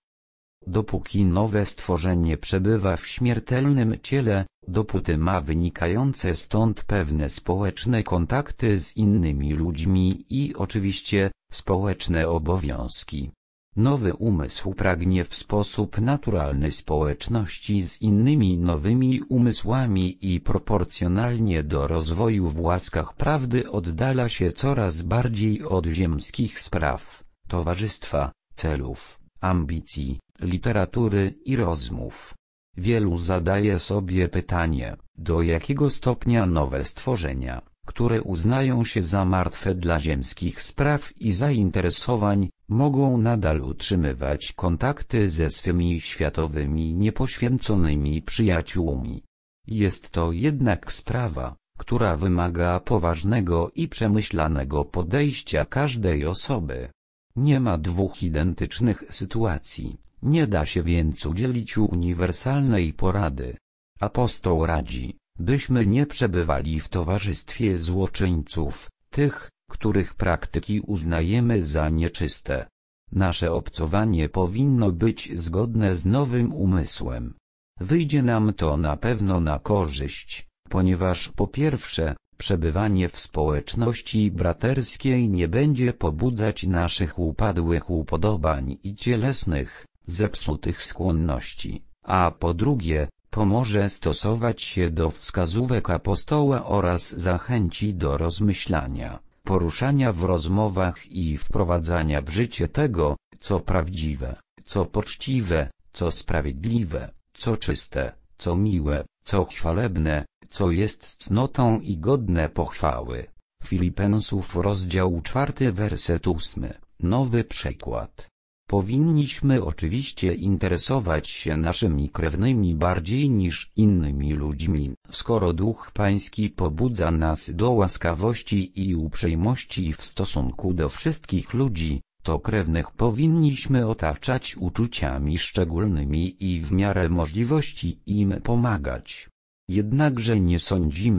[SPEAKER 1] Dopóki nowe stworzenie przebywa w śmiertelnym ciele, dopóty ma wynikające stąd pewne społeczne kontakty z innymi ludźmi i oczywiście społeczne obowiązki. Nowy umysł pragnie w sposób naturalny społeczności z innymi nowymi umysłami i proporcjonalnie do rozwoju w łaskach prawdy oddala się coraz bardziej od ziemskich spraw, towarzystwa, celów, ambicji, literatury i rozmów. Wielu zadaje sobie pytanie, do jakiego stopnia nowe stworzenia, które uznają się za martwe dla ziemskich spraw i zainteresowań, mogą nadal utrzymywać kontakty ze swymi światowymi niepoświęconymi przyjaciółmi. Jest to jednak sprawa, która wymaga poważnego i przemyślanego podejścia każdej osoby. Nie ma dwóch identycznych sytuacji, nie da się więc udzielić uniwersalnej porady. Apostoł radzi, byśmy nie przebywali w towarzystwie złoczyńców, tych, których praktyki uznajemy za nieczyste. Nasze obcowanie powinno być zgodne z nowym umysłem. Wyjdzie nam to na pewno na korzyść, ponieważ po pierwsze, przebywanie w społeczności braterskiej nie będzie pobudzać naszych upadłych upodobań i cielesnych, zepsutych skłonności, a po drugie, pomoże stosować się do wskazówek apostoła oraz zachęci do rozmyślania, poruszania w rozmowach i wprowadzania w życie tego, co prawdziwe, co poczciwe, co sprawiedliwe, co czyste, co miłe, co chwalebne, co jest cnotą i godne pochwały. Filipensów rozdział czwarty werset ósmy, nowy przekład. Powinniśmy oczywiście interesować się naszymi krewnymi bardziej niż innymi ludźmi, skoro Duch Pański pobudza nas do łaskawości i uprzejmości w stosunku do wszystkich ludzi, to krewnych powinniśmy otaczać uczuciami szczególnymi i w miarę możliwości im pomagać. Jednakże nie sądzimy,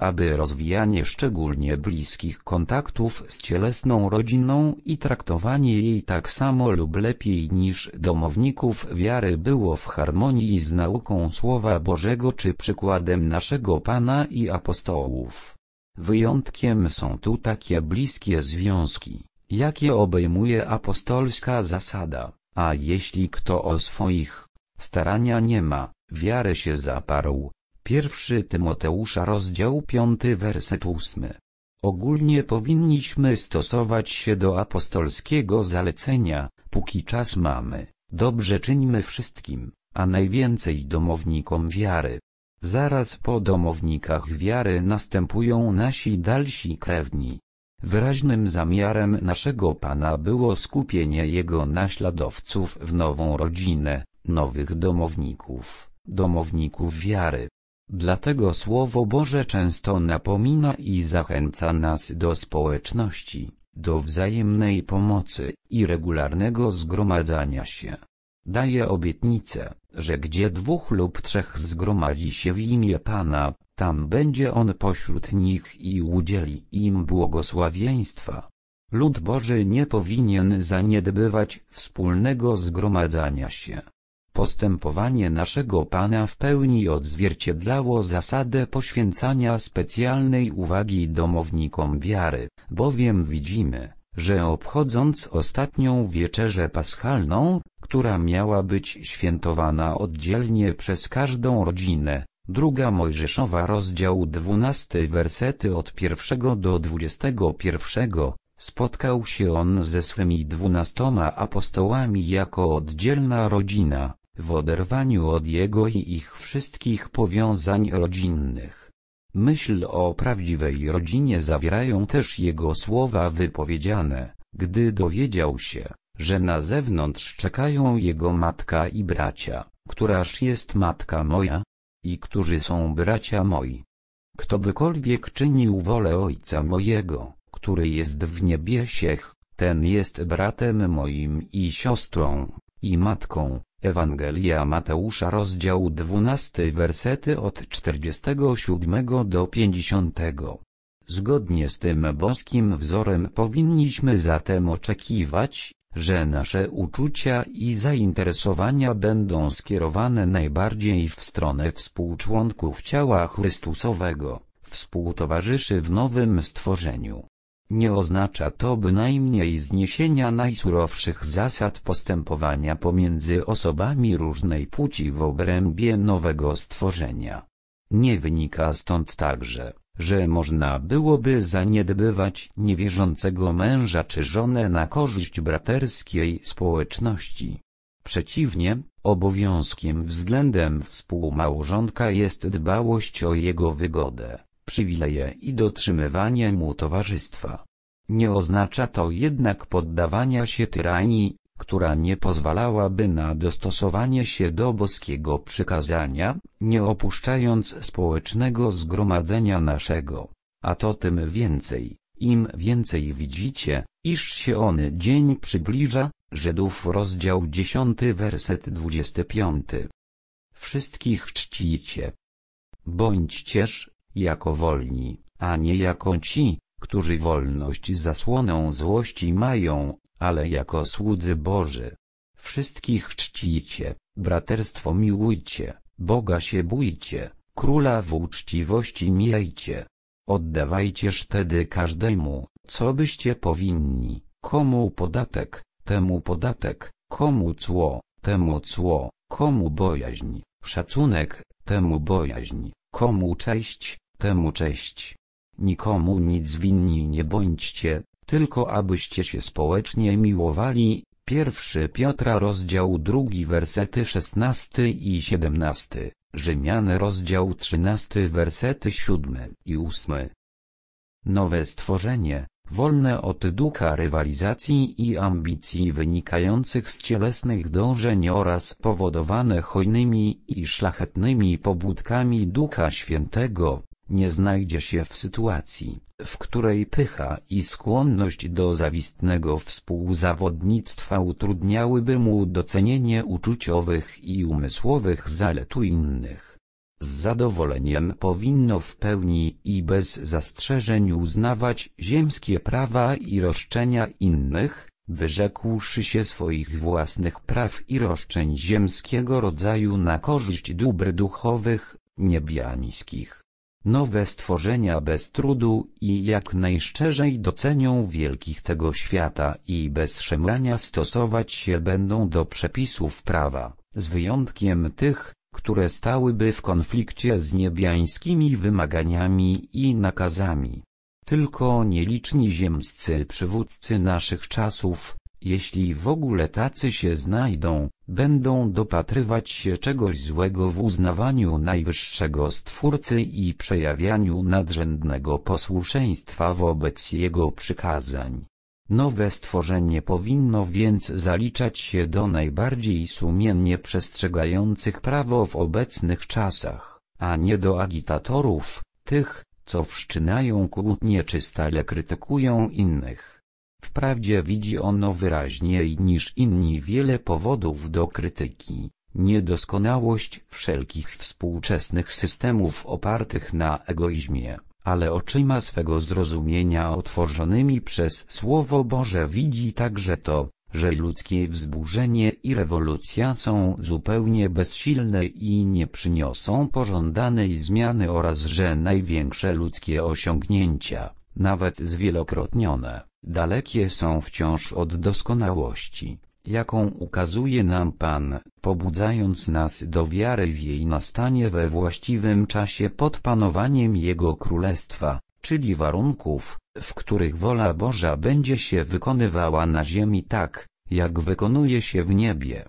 [SPEAKER 1] aby rozwijanie szczególnie bliskich kontaktów z cielesną rodziną i traktowanie jej tak samo lub lepiej niż domowników wiary było w harmonii z nauką Słowa Bożego czy przykładem naszego Pana i apostołów. Wyjątkiem są tu takie bliskie związki, jakie obejmuje apostolska zasada, a jeśli kto o swoich starania nie ma, wiarę się zaparł. Pierwszy Tymoteusza rozdział piąty werset ósmy. Ogólnie powinniśmy stosować się do apostolskiego zalecenia, póki czas mamy, dobrze czyńmy wszystkim, a najwięcej domownikom wiary. Zaraz po domownikach wiary następują nasi dalsi krewni. Wyraźnym zamiarem naszego Pana było skupienie Jego naśladowców w nową rodzinę, nowych domowników, domowników wiary. Dlatego Słowo Boże często napomina i zachęca nas do społeczności, do wzajemnej pomocy i regularnego zgromadzania się. Daje obietnicę, że gdzie dwóch lub trzech zgromadzi się w imię Pana, tam będzie On pośród nich i udzieli im błogosławieństwa. Lud Boży nie powinien zaniedbywać wspólnego zgromadzania się. Postępowanie naszego Pana w pełni odzwierciedlało zasadę poświęcania specjalnej uwagi domownikom wiary, bowiem widzimy, że obchodząc ostatnią wieczerzę paschalną, która miała być świętowana oddzielnie przez każdą rodzinę, druga Mojżeszowa rozdział dwunasty wersety od pierwszego do dwudziestego pierwszego, spotkał się on ze swymi dwunastoma apostołami jako oddzielna rodzina, w oderwaniu od jego i ich wszystkich powiązań rodzinnych. Myśl o prawdziwej rodzinie zawierają też jego słowa wypowiedziane, gdy dowiedział się, że na zewnątrz czekają jego matka i bracia, któraż jest matka moja, i którzy są bracia moi. Ktobykolwiek czynił wolę Ojca mojego, który jest w niebiesiech, ten jest bratem moim i siostrą, i matką. Ewangelia Mateusza rozdział dwunasty wersety od czterdziestego siódmego do pięćdziesiątego. Zgodnie z tym boskim wzorem powinniśmy zatem oczekiwać, że nasze uczucia i zainteresowania będą skierowane najbardziej w stronę współczłonków ciała Chrystusowego, współtowarzyszy w nowym stworzeniu. Nie oznacza to bynajmniej zniesienia najsurowszych zasad postępowania pomiędzy osobami różnej płci w obrębie nowego stworzenia. Nie wynika stąd także, że można byłoby zaniedbywać niewierzącego męża czy żonę na korzyść braterskiej społeczności. Przeciwnie, obowiązkiem względem współmałżonka jest dbałość o jego wygodę, przywileje i dotrzymywanie mu towarzystwa. Nie oznacza to jednak poddawania się tyranii, która nie pozwalałaby na dostosowanie się do boskiego przykazania, nie opuszczając społecznego zgromadzenia naszego. A to tym więcej, im więcej widzicie, iż się on dzień przybliża. Żydów rozdział dziesiąty werset dwudziesty piąty. Wszystkich czcijcie. Bądźcież jako wolni, a nie jako ci, którzy wolność zasłoną złości mają, ale jako słudzy Boży. Wszystkich czcijcie, braterstwo miłujcie, Boga się bójcie, króla w uczciwości miejcie. Oddawajcież tedy każdemu, co byście powinni, komu podatek, temu podatek, komu cło, temu cło, komu bojaźń, szacunek, temu bojaźń, komu cześć, temu cześć. Nikomu nic winni nie bądźcie, tylko abyście się społecznie miłowali. Pierwszy Piotra rozdział drugi wersety szesnasty i siedemnasty, Rzymian rozdział trzynasty wersety siódmy i ósmy. Nowe stworzenie, wolne od ducha rywalizacji i ambicji wynikających z cielesnych dążeń oraz powodowane hojnymi i szlachetnymi pobudkami Ducha Świętego, nie znajdzie się w sytuacji, w której pycha i skłonność do zawistnego współzawodnictwa utrudniałyby mu docenienie uczuciowych i umysłowych zalet innych. z zadowoleniem powinno w pełni i bez zastrzeżeń uznawać ziemskie prawa i roszczenia innych, wyrzekłszy się swoich własnych praw i roszczeń ziemskiego rodzaju na korzyść dóbr duchowych, niebiańskich. Nowe stworzenia bez trudu i jak najszczerzej docenią wielkich tego świata i bez szemrania stosować się będą do przepisów prawa, z wyjątkiem tych, które stałyby w konflikcie z niebiańskimi wymaganiami i nakazami. Tylko nieliczni ziemscy przywódcy naszych czasów, jeśli w ogóle tacy się znajdą, będą dopatrywać się czegoś złego w uznawaniu najwyższego Stwórcy i przejawianiu nadrzędnego posłuszeństwa wobec Jego przykazań. Nowe stworzenie powinno więc zaliczać się do najbardziej sumiennie przestrzegających prawo w obecnych czasach, a nie do agitatorów, tych, co wszczynają kłótnie czy stale krytykują innych. Wprawdzie widzi ono wyraźniej niż inni wiele powodów do krytyki, niedoskonałość wszelkich współczesnych systemów opartych na egoizmie, ale oczyma swego zrozumienia otworzonymi przez Słowo Boże widzi także to, że ludzkie wzburzenie i rewolucja są zupełnie bezsilne i nie przyniosą pożądanej zmiany oraz że największe ludzkie osiągnięcia, nawet zwielokrotnione, dalekie są wciąż od doskonałości, jaką ukazuje nam Pan, pobudzając nas do wiary w jej nastanie we właściwym czasie pod panowaniem Jego Królestwa, czyli warunków, w których wola Boża będzie się wykonywała na ziemi tak, jak wykonuje się w niebie.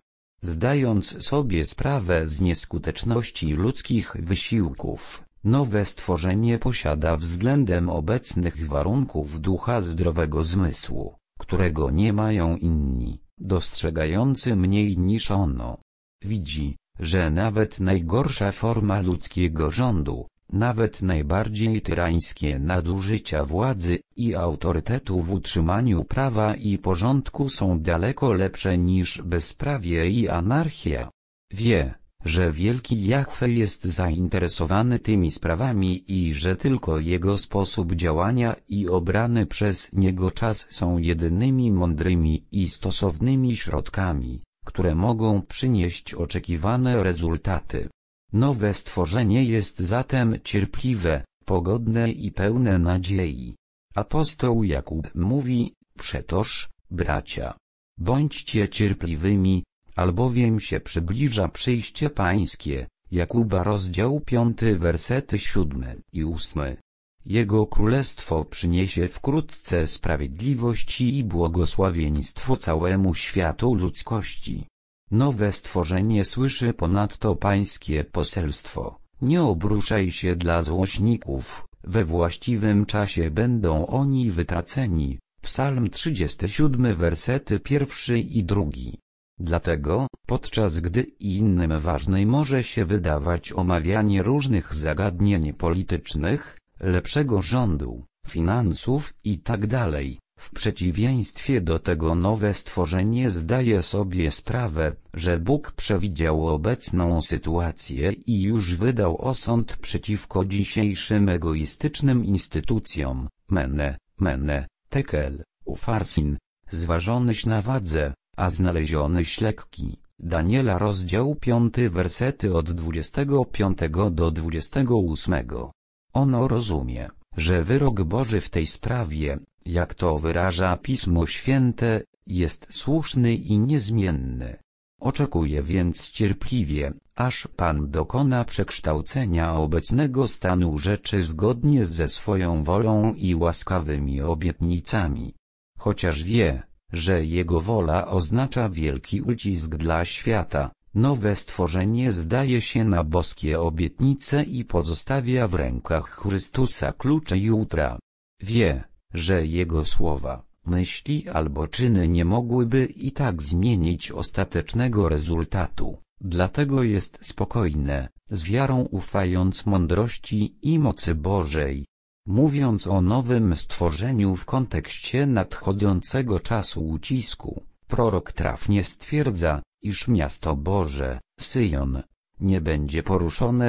[SPEAKER 1] Zdając sobie sprawę z nieskuteczności ludzkich wysiłków, nowe stworzenie posiada względem obecnych warunków ducha zdrowego zmysłu, którego nie mają inni, dostrzegający mniej niż ono. Widzi, że nawet najgorsza forma ludzkiego rządu, nawet najbardziej tyrańskie nadużycia władzy i autorytetu w utrzymaniu prawa i porządku są daleko lepsze niż bezprawie i anarchia. Wie, że wielki Jahwe jest zainteresowany tymi sprawami i że tylko jego sposób działania i obrany przez niego czas są jedynymi mądrymi i stosownymi środkami, które mogą przynieść oczekiwane rezultaty. Nowe stworzenie jest zatem cierpliwe, pogodne i pełne nadziei. Apostoł Jakub mówi, przetoż, bracia, bądźcie cierpliwymi, albowiem się przybliża przyjście Pańskie. Jakuba rozdział piąty wersety siódmy i ósmy. Jego królestwo przyniesie wkrótce sprawiedliwość i błogosławieństwo całemu światu ludzkości. Nowe stworzenie słyszy ponadto Pańskie poselstwo, nie obruszaj się dla złośników, we właściwym czasie będą oni wytraceni. Psalm trzydziesty siódmy wersety pierwszy i drugi. Dlatego, podczas gdy innym ważnej może się wydawać omawianie różnych zagadnień politycznych, lepszego rządu, finansów itd., w przeciwieństwie do tego nowe stworzenie zdaje sobie sprawę, że Bóg przewidział obecną sytuację i już wydał osąd przeciwko dzisiejszym egoistycznym instytucjom, mene, mene, tekel, ufarsin, zważonyś na wadze, a znalezionyś lekki. Daniela rozdział piąty wersety od dwudziestego piątego do dwudziestego ósmego. Ono rozumie, że wyrok Boży w tej sprawie, jak to wyraża Pismo Święte, jest słuszny i niezmienny. Oczekuje więc cierpliwie, aż Pan dokona przekształcenia obecnego stanu rzeczy zgodnie ze swoją wolą i łaskawymi obietnicami. Chociaż wie, że Jego wola oznacza wielki ucisk dla świata, nowe stworzenie zdaje się na boskie obietnice i pozostawia w rękach Chrystusa klucze jutra. Wie, że Jego słowa, myśli albo czyny nie mogłyby i tak zmienić ostatecznego rezultatu, dlatego jest spokojne, z wiarą ufając mądrości i mocy Bożej. Mówiąc o nowym stworzeniu w kontekście nadchodzącego czasu ucisku, prorok trafnie stwierdza, iż miasto Boże, Syjon, nie będzie poruszone,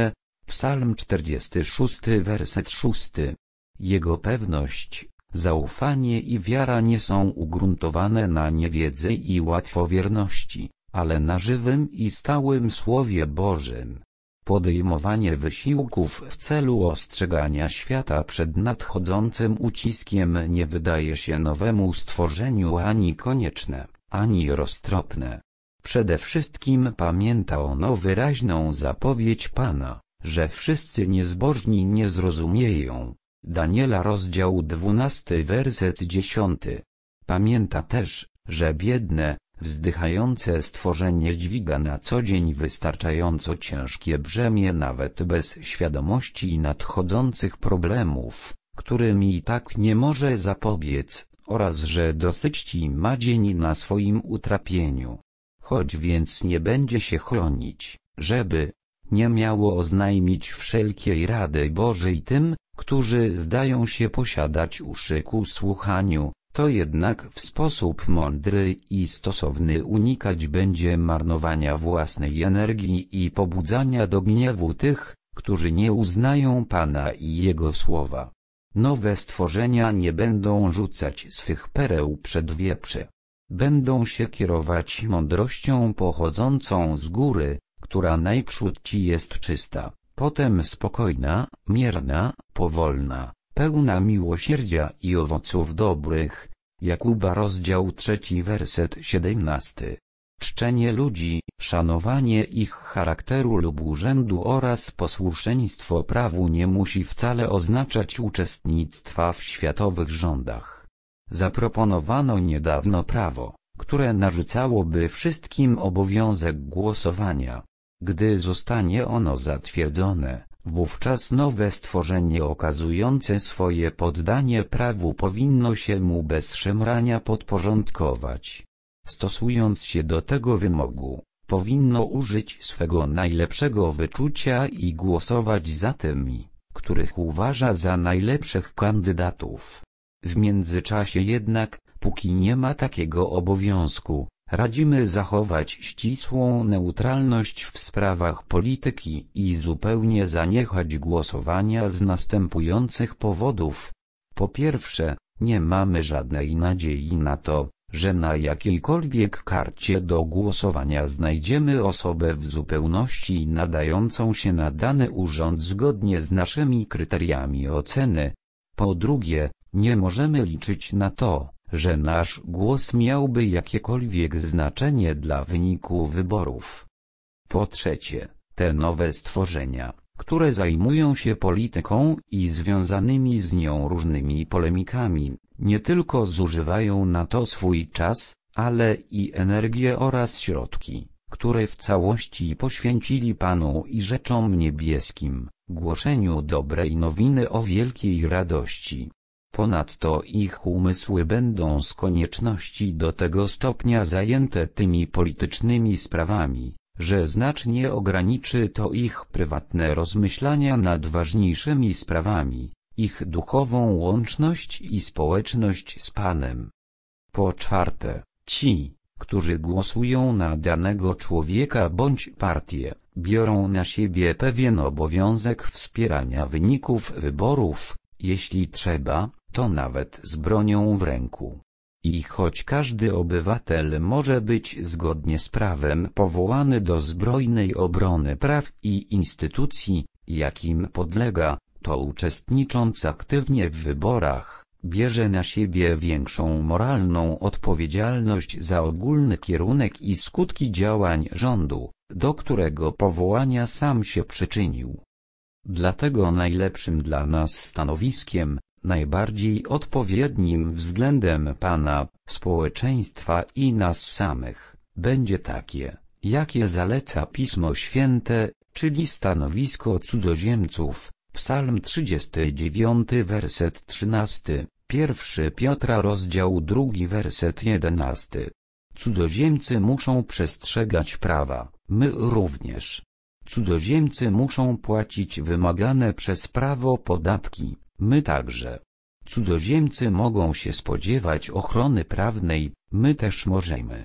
[SPEAKER 1] Psalm czterdziesty szósty werset szósty. Jego pewność, zaufanie i wiara nie są ugruntowane na niewiedzy i łatwowierności, ale na żywym i stałym Słowie Bożym. Podejmowanie wysiłków w celu ostrzegania świata przed nadchodzącym uciskiem nie wydaje się nowemu stworzeniu ani konieczne, ani roztropne. Przede wszystkim pamięta ono wyraźną zapowiedź Pana, że wszyscy niezbożni nie zrozumieją. Daniela rozdział dwunasty werset dziesiąty. Pamięta też, że biedne, wzdychające stworzenie dźwiga na co dzień wystarczająco ciężkie brzemię nawet bez świadomości nadchodzących problemów, którym i tak nie może zapobiec, oraz że dosyć ma dzień na swoim utrapieniu. Choć więc nie będzie się chronić, żeby nie miało oznajmić wszelkiej rady Bożej tym, którzy zdają się posiadać uszy ku słuchaniu, to jednak w sposób mądry i stosowny unikać będzie marnowania własnej energii i pobudzania do gniewu tych, którzy nie uznają Pana i Jego słowa. Nowe stworzenia nie będą rzucać swych pereł przed wieprze. Będą się kierować mądrością pochodzącą z góry, która najprzód ci jest czysta, potem spokojna, mierna, powolna, pełna miłosierdzia i owoców dobrych. Jakuba rozdział trzeci werset siedemnasty. Czczenie ludzi, szanowanie ich charakteru lub urzędu oraz posłuszeństwo prawu nie musi wcale oznaczać uczestnictwa w światowych rządach. Zaproponowano niedawno prawo, które narzucałoby wszystkim obowiązek głosowania. Gdy zostanie ono zatwierdzone, wówczas nowe stworzenie okazujące swoje poddanie prawu powinno się mu bez szemrania podporządkować. Stosując się do tego wymogu, powinno użyć swego najlepszego wyczucia i głosować za tymi, których uważa za najlepszych kandydatów. W międzyczasie jednak, póki nie ma takiego obowiązku, radzimy zachować ścisłą neutralność w sprawach polityki i zupełnie zaniechać głosowania z następujących powodów. Po pierwsze, nie mamy żadnej nadziei na to, że na jakiejkolwiek karcie do głosowania znajdziemy osobę w zupełności nadającą się na dany urząd zgodnie z naszymi kryteriami oceny. Po drugie, nie możemy liczyć na to, że nasz głos miałby jakiekolwiek znaczenie dla wyniku wyborów. Po trzecie, te nowe stworzenia, które zajmują się polityką i związanymi z nią różnymi polemikami, nie tylko zużywają na to swój czas, ale i energię oraz środki, które w całości poświęcili Panu i rzeczom niebieskim, głoszeniu dobrej nowiny o wielkiej radości. Ponadto ich umysły będą z konieczności do tego stopnia zajęte tymi politycznymi sprawami, że znacznie ograniczy to ich prywatne rozmyślania nad ważniejszymi sprawami, ich duchową łączność i społeczność z Panem. Po czwarte, ci, którzy głosują na danego człowieka bądź partię, biorą na siebie pewien obowiązek wspierania wyników wyborów, jeśli trzeba, to nawet z bronią w ręku. I choć każdy obywatel może być zgodnie z prawem powołany do zbrojnej obrony praw i instytucji, jakim podlega, to uczestnicząc aktywnie w wyborach, bierze na siebie większą moralną odpowiedzialność za ogólny kierunek i skutki działań rządu, do którego powołania sam się przyczynił. Dlatego najlepszym dla nas stanowiskiem, najbardziej odpowiednim względem Pana, społeczeństwa i nas samych, będzie takie, jakie zaleca Pismo Święte, czyli stanowisko cudzoziemców. Psalm trzydziesty dziewiąty werset trzynasty, pierwszy Piotra rozdział drugi werset jedenasty. Cudzoziemcy muszą przestrzegać prawa, my również. Cudzoziemcy muszą płacić wymagane przez prawo podatki, my także. Cudzoziemcy mogą się spodziewać ochrony prawnej, my też możemy.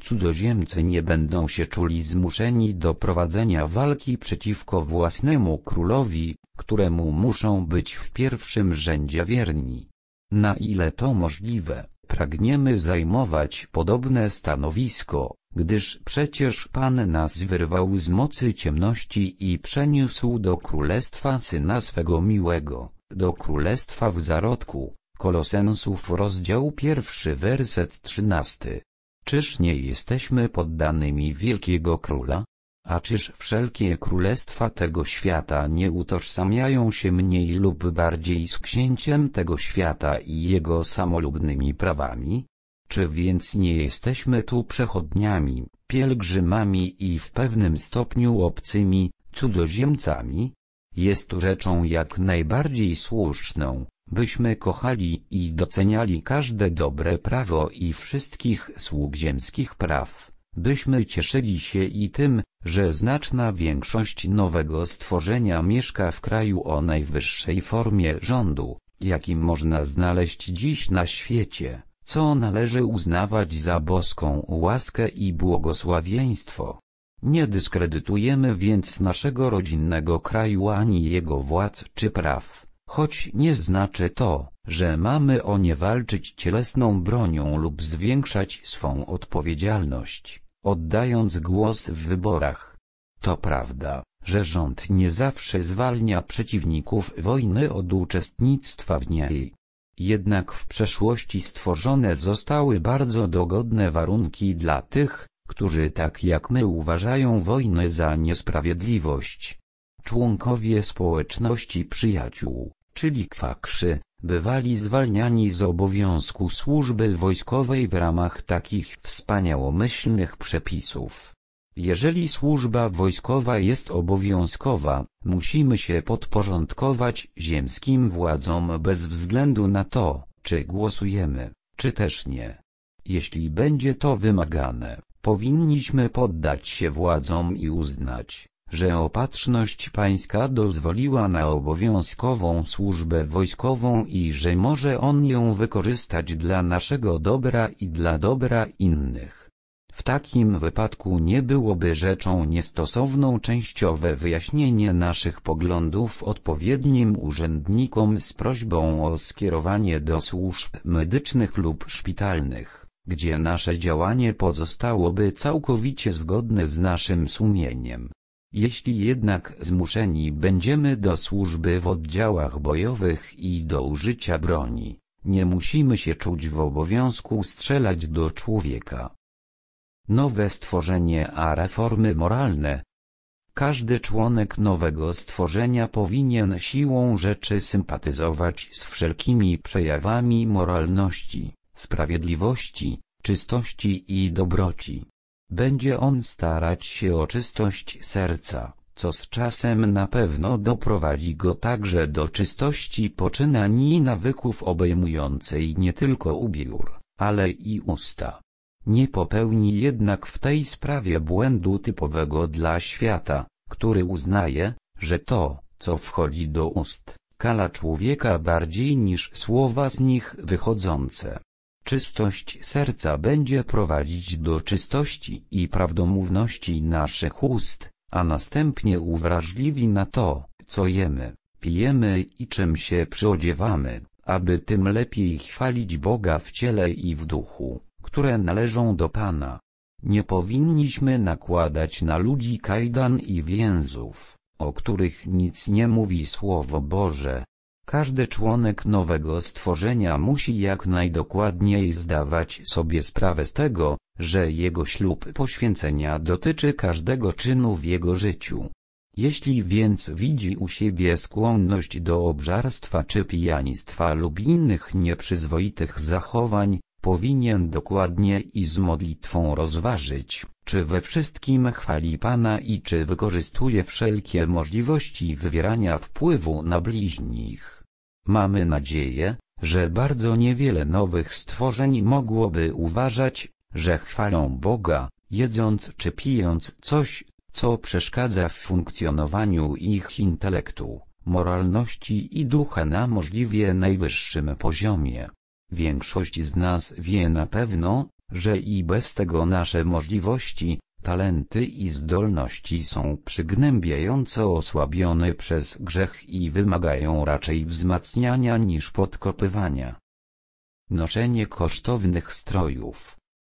[SPEAKER 1] cudzoziemcy nie będą się czuli zmuszeni do prowadzenia walki przeciwko własnemu królowi, któremu muszą być w pierwszym rzędzie wierni. Na ile to możliwe, pragniemy zajmować podobne stanowisko, gdyż przecież Pan nas wyrwał z mocy ciemności i przeniósł do królestwa Syna swego miłego, do królestwa w zarodku. Kolosensów rozdział pierwszy werset trzynasty. Czyż nie jesteśmy poddanymi wielkiego króla? A czyż wszelkie królestwa tego świata nie utożsamiają się mniej lub bardziej z księciem tego świata i jego samolubnymi prawami? Czy więc nie jesteśmy tu przechodniami, pielgrzymami i w pewnym stopniu obcymi, cudzoziemcami? Jest to rzeczą jak najbardziej słuszną, byśmy kochali i doceniali każde dobre prawo i wszystkich sług ziemskich praw, byśmy cieszyli się i tym, że znaczna większość nowego stworzenia mieszka w kraju o najwyższej formie rządu, jakim można znaleźć dziś na świecie, co należy uznawać za boską łaskę i błogosławieństwo. Nie dyskredytujemy więc naszego rodzinnego kraju ani jego władz czy praw, choć nie znaczy to, że mamy o nie walczyć cielesną bronią lub zwiększać swą odpowiedzialność, oddając głos w wyborach. To prawda, że rząd nie zawsze zwalnia przeciwników wojny od uczestnictwa w niej. Jednak w przeszłości stworzone zostały bardzo dogodne warunki dla tych, którzy tak jak my uważają wojnę za niesprawiedliwość. Członkowie społeczności przyjaciół, czyli kwakrzy, bywali zwalniani z obowiązku służby wojskowej w ramach takich wspaniałomyślnych przepisów. Jeżeli służba wojskowa jest obowiązkowa, musimy się podporządkować ziemskim władzom bez względu na to, czy głosujemy, czy też nie. Jeśli będzie to wymagane, powinniśmy poddać się władzom i uznać, że opatrzność pańska dozwoliła na obowiązkową służbę wojskową i że może on ją wykorzystać dla naszego dobra i dla dobra innych. W takim wypadku nie byłoby rzeczą niestosowną częściowe wyjaśnienie naszych poglądów odpowiednim urzędnikom z prośbą o skierowanie do służb medycznych lub szpitalnych, gdzie nasze działanie pozostałoby całkowicie zgodne z naszym sumieniem. Jeśli jednak zmuszeni będziemy do służby w oddziałach bojowych i do użycia broni, nie musimy się czuć w obowiązku strzelać do człowieka. Nowe stworzenie a reformy moralne. Każdy członek nowego stworzenia powinien siłą rzeczy sympatyzować z wszelkimi przejawami moralności, sprawiedliwości, czystości i dobroci. Będzie on starać się o czystość serca, co z czasem na pewno doprowadzi go także do czystości poczynań i nawyków obejmującej nie tylko ubiór, ale i usta. Nie popełni jednak w tej sprawie błędu typowego dla świata, który uznaje, że to, co wchodzi do ust, kala człowieka bardziej niż słowa z nich wychodzące. Czystość serca będzie prowadzić do czystości i prawdomówności naszych ust, a następnie uwrażliwi na to, co jemy, pijemy i czym się przyodziewamy, aby tym lepiej chwalić Boga w ciele i w duchu, które należą do Pana. Nie powinniśmy nakładać na ludzi kajdan i więzów, o których nic nie mówi Słowo Boże. Każdy członek nowego stworzenia musi jak najdokładniej zdawać sobie sprawę z tego, że jego ślub poświęcenia dotyczy każdego czynu w jego życiu. Jeśli więc widzi u siebie skłonność do obżarstwa czy pijanistwa lub innych nieprzyzwoitych zachowań, powinien dokładnie i z modlitwą rozważyć, czy we wszystkim chwali Pana i czy wykorzystuje wszelkie możliwości wywierania wpływu na bliźnich. Mamy nadzieję, że bardzo niewiele nowych stworzeń mogłoby uważać, że chwalą Boga, jedząc czy pijąc coś, co przeszkadza w funkcjonowaniu ich intelektu, moralności i ducha na możliwie najwyższym poziomie. Większość z nas wie na pewno, że i bez tego nasze możliwości, talenty i zdolności są przygnębiająco osłabione przez grzech i wymagają raczej wzmacniania niż podkopywania. Noszenie kosztownych strojów.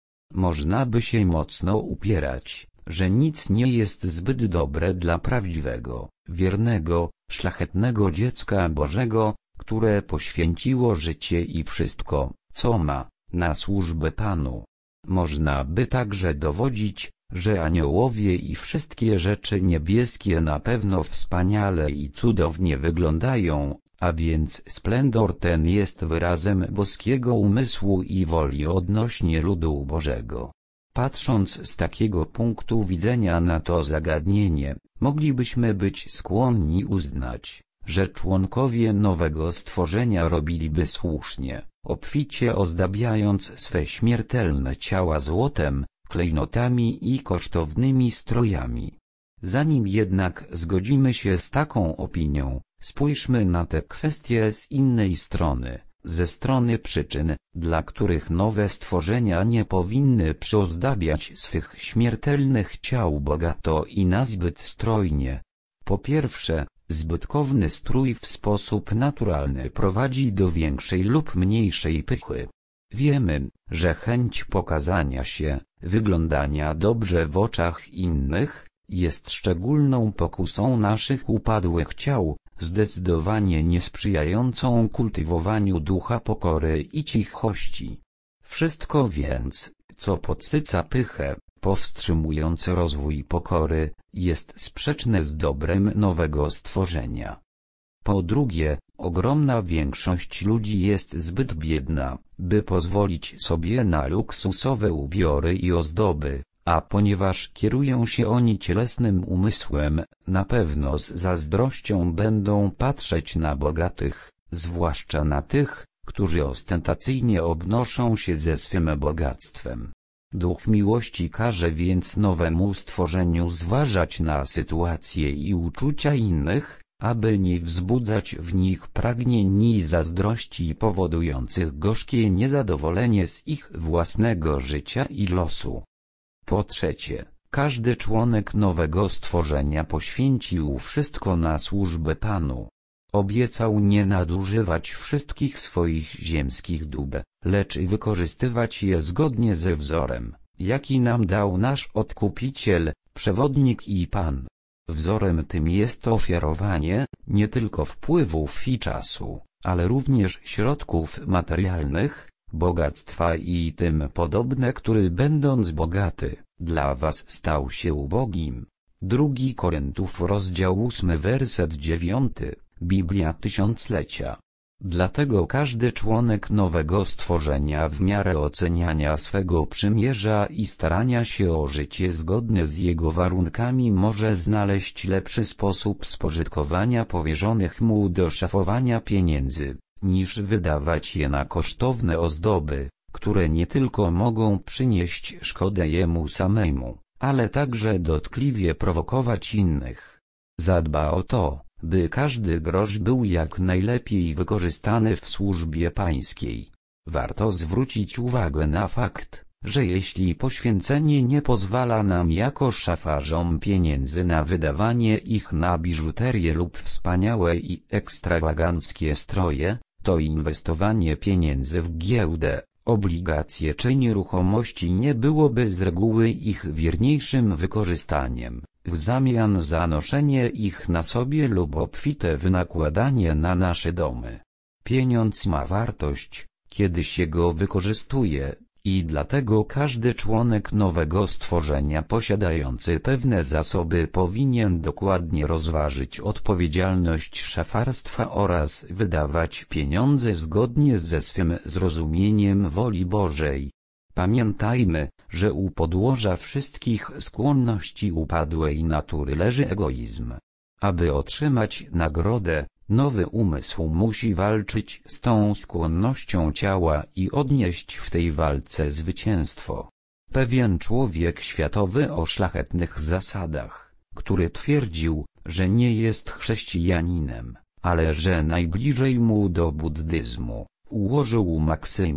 [SPEAKER 1] Można by się mocno upierać, że nic nie jest zbyt dobre dla prawdziwego, wiernego, szlachetnego dziecka Bożego, które poświęciło życie i wszystko, co ma, na służbę Panu. Można by także dowodzić, że aniołowie i wszystkie rzeczy niebieskie na pewno wspaniale i cudownie wyglądają, a więc splendor ten jest wyrazem boskiego umysłu i woli odnośnie ludu Bożego. Patrząc z takiego punktu widzenia na to zagadnienie, moglibyśmy być skłonni uznać, że członkowie nowego stworzenia robiliby słusznie, obficie ozdabiając swe śmiertelne ciała złotem, klejnotami i kosztownymi strojami. Zanim jednak zgodzimy się z taką opinią, spójrzmy na tę kwestię z innej strony, ze strony przyczyn, dla których nowe stworzenia nie powinny przyozdabiać swych śmiertelnych ciał bogato i nazbyt strojnie. Po pierwsze, zbytkowny strój w sposób naturalny prowadzi do większej lub mniejszej pychy. Wiemy, że chęć pokazania się, wyglądania dobrze w oczach innych, jest szczególną pokusą naszych upadłych ciał, zdecydowanie niesprzyjającą kultywowaniu ducha pokory i cichości. Wszystko więc, co podsyca pychę, powstrzymując rozwój pokory, jest sprzeczne z dobrem nowego stworzenia. Po drugie, ogromna większość ludzi jest zbyt biedna, by pozwolić sobie na luksusowe ubiory i ozdoby, a ponieważ kierują się oni cielesnym umysłem, na pewno z zazdrością będą patrzeć na bogatych, zwłaszcza na tych, którzy ostentacyjnie obnoszą się ze swym bogactwem. Duch miłości każe więc nowemu stworzeniu zważać na sytuacje i uczucia innych, aby nie wzbudzać w nich pragnień i zazdrości powodujących gorzkie niezadowolenie z ich własnego życia i losu. Po trzecie, każdy członek nowego stworzenia poświęcił wszystko na służbę Panu. Obiecał nie nadużywać wszystkich swoich ziemskich dóbr, lecz wykorzystywać je zgodnie ze wzorem, jaki nam dał nasz Odkupiciel, Przewodnik i Pan. Wzorem tym jest ofiarowanie, nie tylko wpływów i czasu, ale również środków materialnych, bogactwa i tym podobne, który będąc bogaty, dla was stał się ubogim. Drugi Koryntów rozdział ósmy werset dziewiąty, Biblia Tysiąclecia. Dlatego każdy członek nowego stworzenia w miarę oceniania swego przymierza i starania się o życie zgodne z jego warunkami może znaleźć lepszy sposób spożytkowania powierzonych mu do szafowania pieniędzy, niż wydawać je na kosztowne ozdoby, które nie tylko mogą przynieść szkodę jemu samemu, ale także dotkliwie prowokować innych. Zadba o to, by każdy grosz był jak najlepiej wykorzystany w służbie pańskiej. Warto zwrócić uwagę na fakt, że jeśli poświęcenie nie pozwala nam jako szafarzom pieniędzy na wydawanie ich na biżuterię lub wspaniałe i ekstrawaganckie stroje, to inwestowanie pieniędzy w giełdę, obligacje czy nieruchomości nie byłoby z reguły ich wierniejszym wykorzystaniem, w zamian za noszenie ich na sobie lub obfite wynakładanie na nasze domy. Pieniądz ma wartość, kiedy się go wykorzystuje, i dlatego każdy członek nowego stworzenia posiadający pewne zasoby powinien dokładnie rozważyć odpowiedzialność szafarstwa oraz wydawać pieniądze zgodnie ze swym zrozumieniem woli Bożej. Pamiętajmy, że u podłoża wszystkich skłonności upadłej natury leży egoizm. Aby otrzymać nagrodę, nowy umysł musi walczyć z tą skłonnością ciała i odnieść w tej walce zwycięstwo. Pewien człowiek światowy o szlachetnych zasadach, który twierdził, że nie jest chrześcijaninem, ale że najbliżej mu do buddyzmu, ułożył maksymę: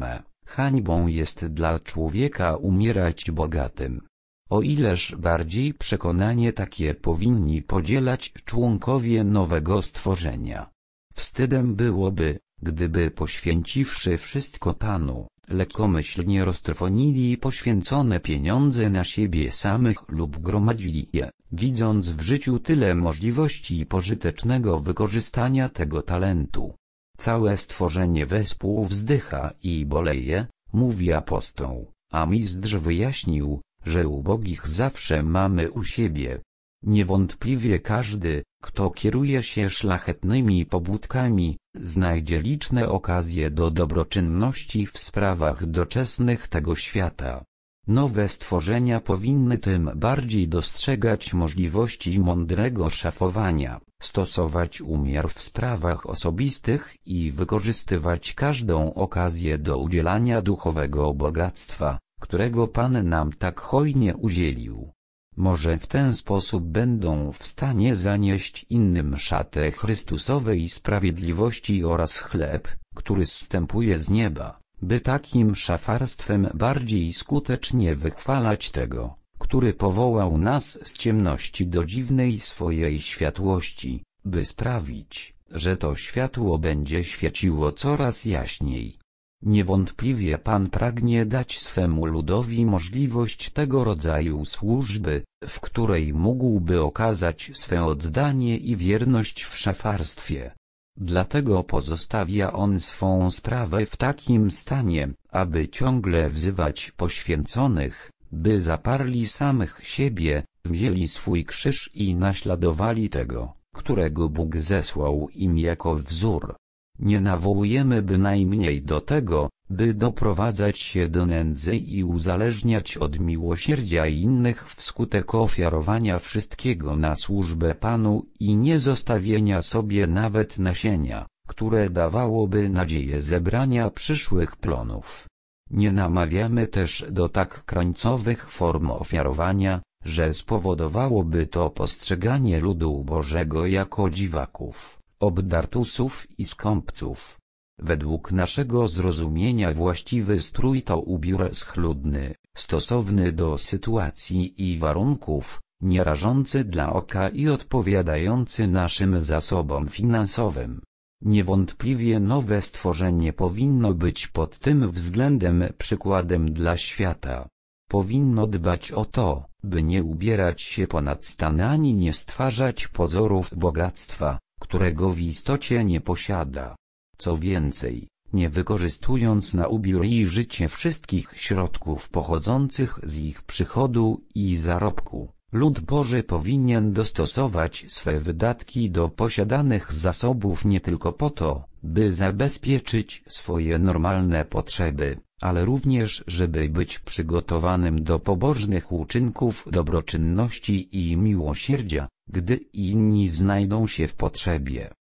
[SPEAKER 1] Hańbą jest dla człowieka umierać bogatym. O ileż bardziej przekonanie takie powinni podzielać członkowie nowego stworzenia. Wstydem byłoby, gdyby poświęciwszy wszystko Panu, lekkomyślnie roztrwonili poświęcone pieniądze na siebie samych lub gromadzili je, widząc w życiu tyle możliwości pożytecznego wykorzystania tego talentu. Całe stworzenie wespół wzdycha i boleje, mówi apostoł, a mistrz wyjaśnił, że ubogich zawsze mamy u siebie. Niewątpliwie każdy, kto kieruje się szlachetnymi pobudkami, znajdzie liczne okazje do dobroczynności w sprawach doczesnych tego świata. Nowe stworzenia powinny tym bardziej dostrzegać możliwości mądrego szafowania, stosować umiar w sprawach osobistych i wykorzystywać każdą okazję do udzielania duchowego bogactwa, którego Pan nam tak hojnie udzielił. Może w ten sposób będą w stanie zanieść innym szatę Chrystusowej sprawiedliwości oraz chleb, który zstępuje z nieba, by takim szafarstwem bardziej skutecznie wychwalać tego, który powołał nas z ciemności do dziwnej swojej światłości, by sprawić, że to światło będzie świeciło coraz jaśniej. Niewątpliwie Pan pragnie dać swemu ludowi możliwość tego rodzaju służby, w której mógłby okazać swe oddanie i wierność w szafarstwie. Dlatego pozostawia On swą sprawę w takim stanie, aby ciągle wzywać poświęconych, by zaparli samych siebie, wzięli swój krzyż i naśladowali tego, którego Bóg zesłał im jako wzór. Nie nawołujemy bynajmniej do tego, by doprowadzać się do nędzy i uzależniać od miłosierdzia innych wskutek ofiarowania wszystkiego na służbę Panu i nie zostawienia sobie nawet nasienia, które dawałoby nadzieję zebrania przyszłych plonów. Nie namawiamy też do tak krańcowych form ofiarowania, że spowodowałoby to postrzeganie ludu Bożego jako dziwaków, obdartusów i skąpców. Według naszego zrozumienia właściwy strój to ubiór schludny, stosowny do sytuacji i warunków, nie rażący dla oka i odpowiadający naszym zasobom finansowym. Niewątpliwie nowe stworzenie powinno być pod tym względem przykładem dla świata. Powinno dbać o to, by nie ubierać się ponad stan ani nie stwarzać pozorów bogactwa, którego w istocie nie posiada. Co więcej, nie wykorzystując na ubiór i życie wszystkich środków pochodzących z ich przychodu i zarobku, lud Boży powinien dostosować swe wydatki do posiadanych zasobów nie tylko po to, by zabezpieczyć swoje normalne potrzeby, ale również żeby być przygotowanym do pobożnych uczynków dobroczynności i miłosierdzia, gdy inni znajdą się w potrzebie.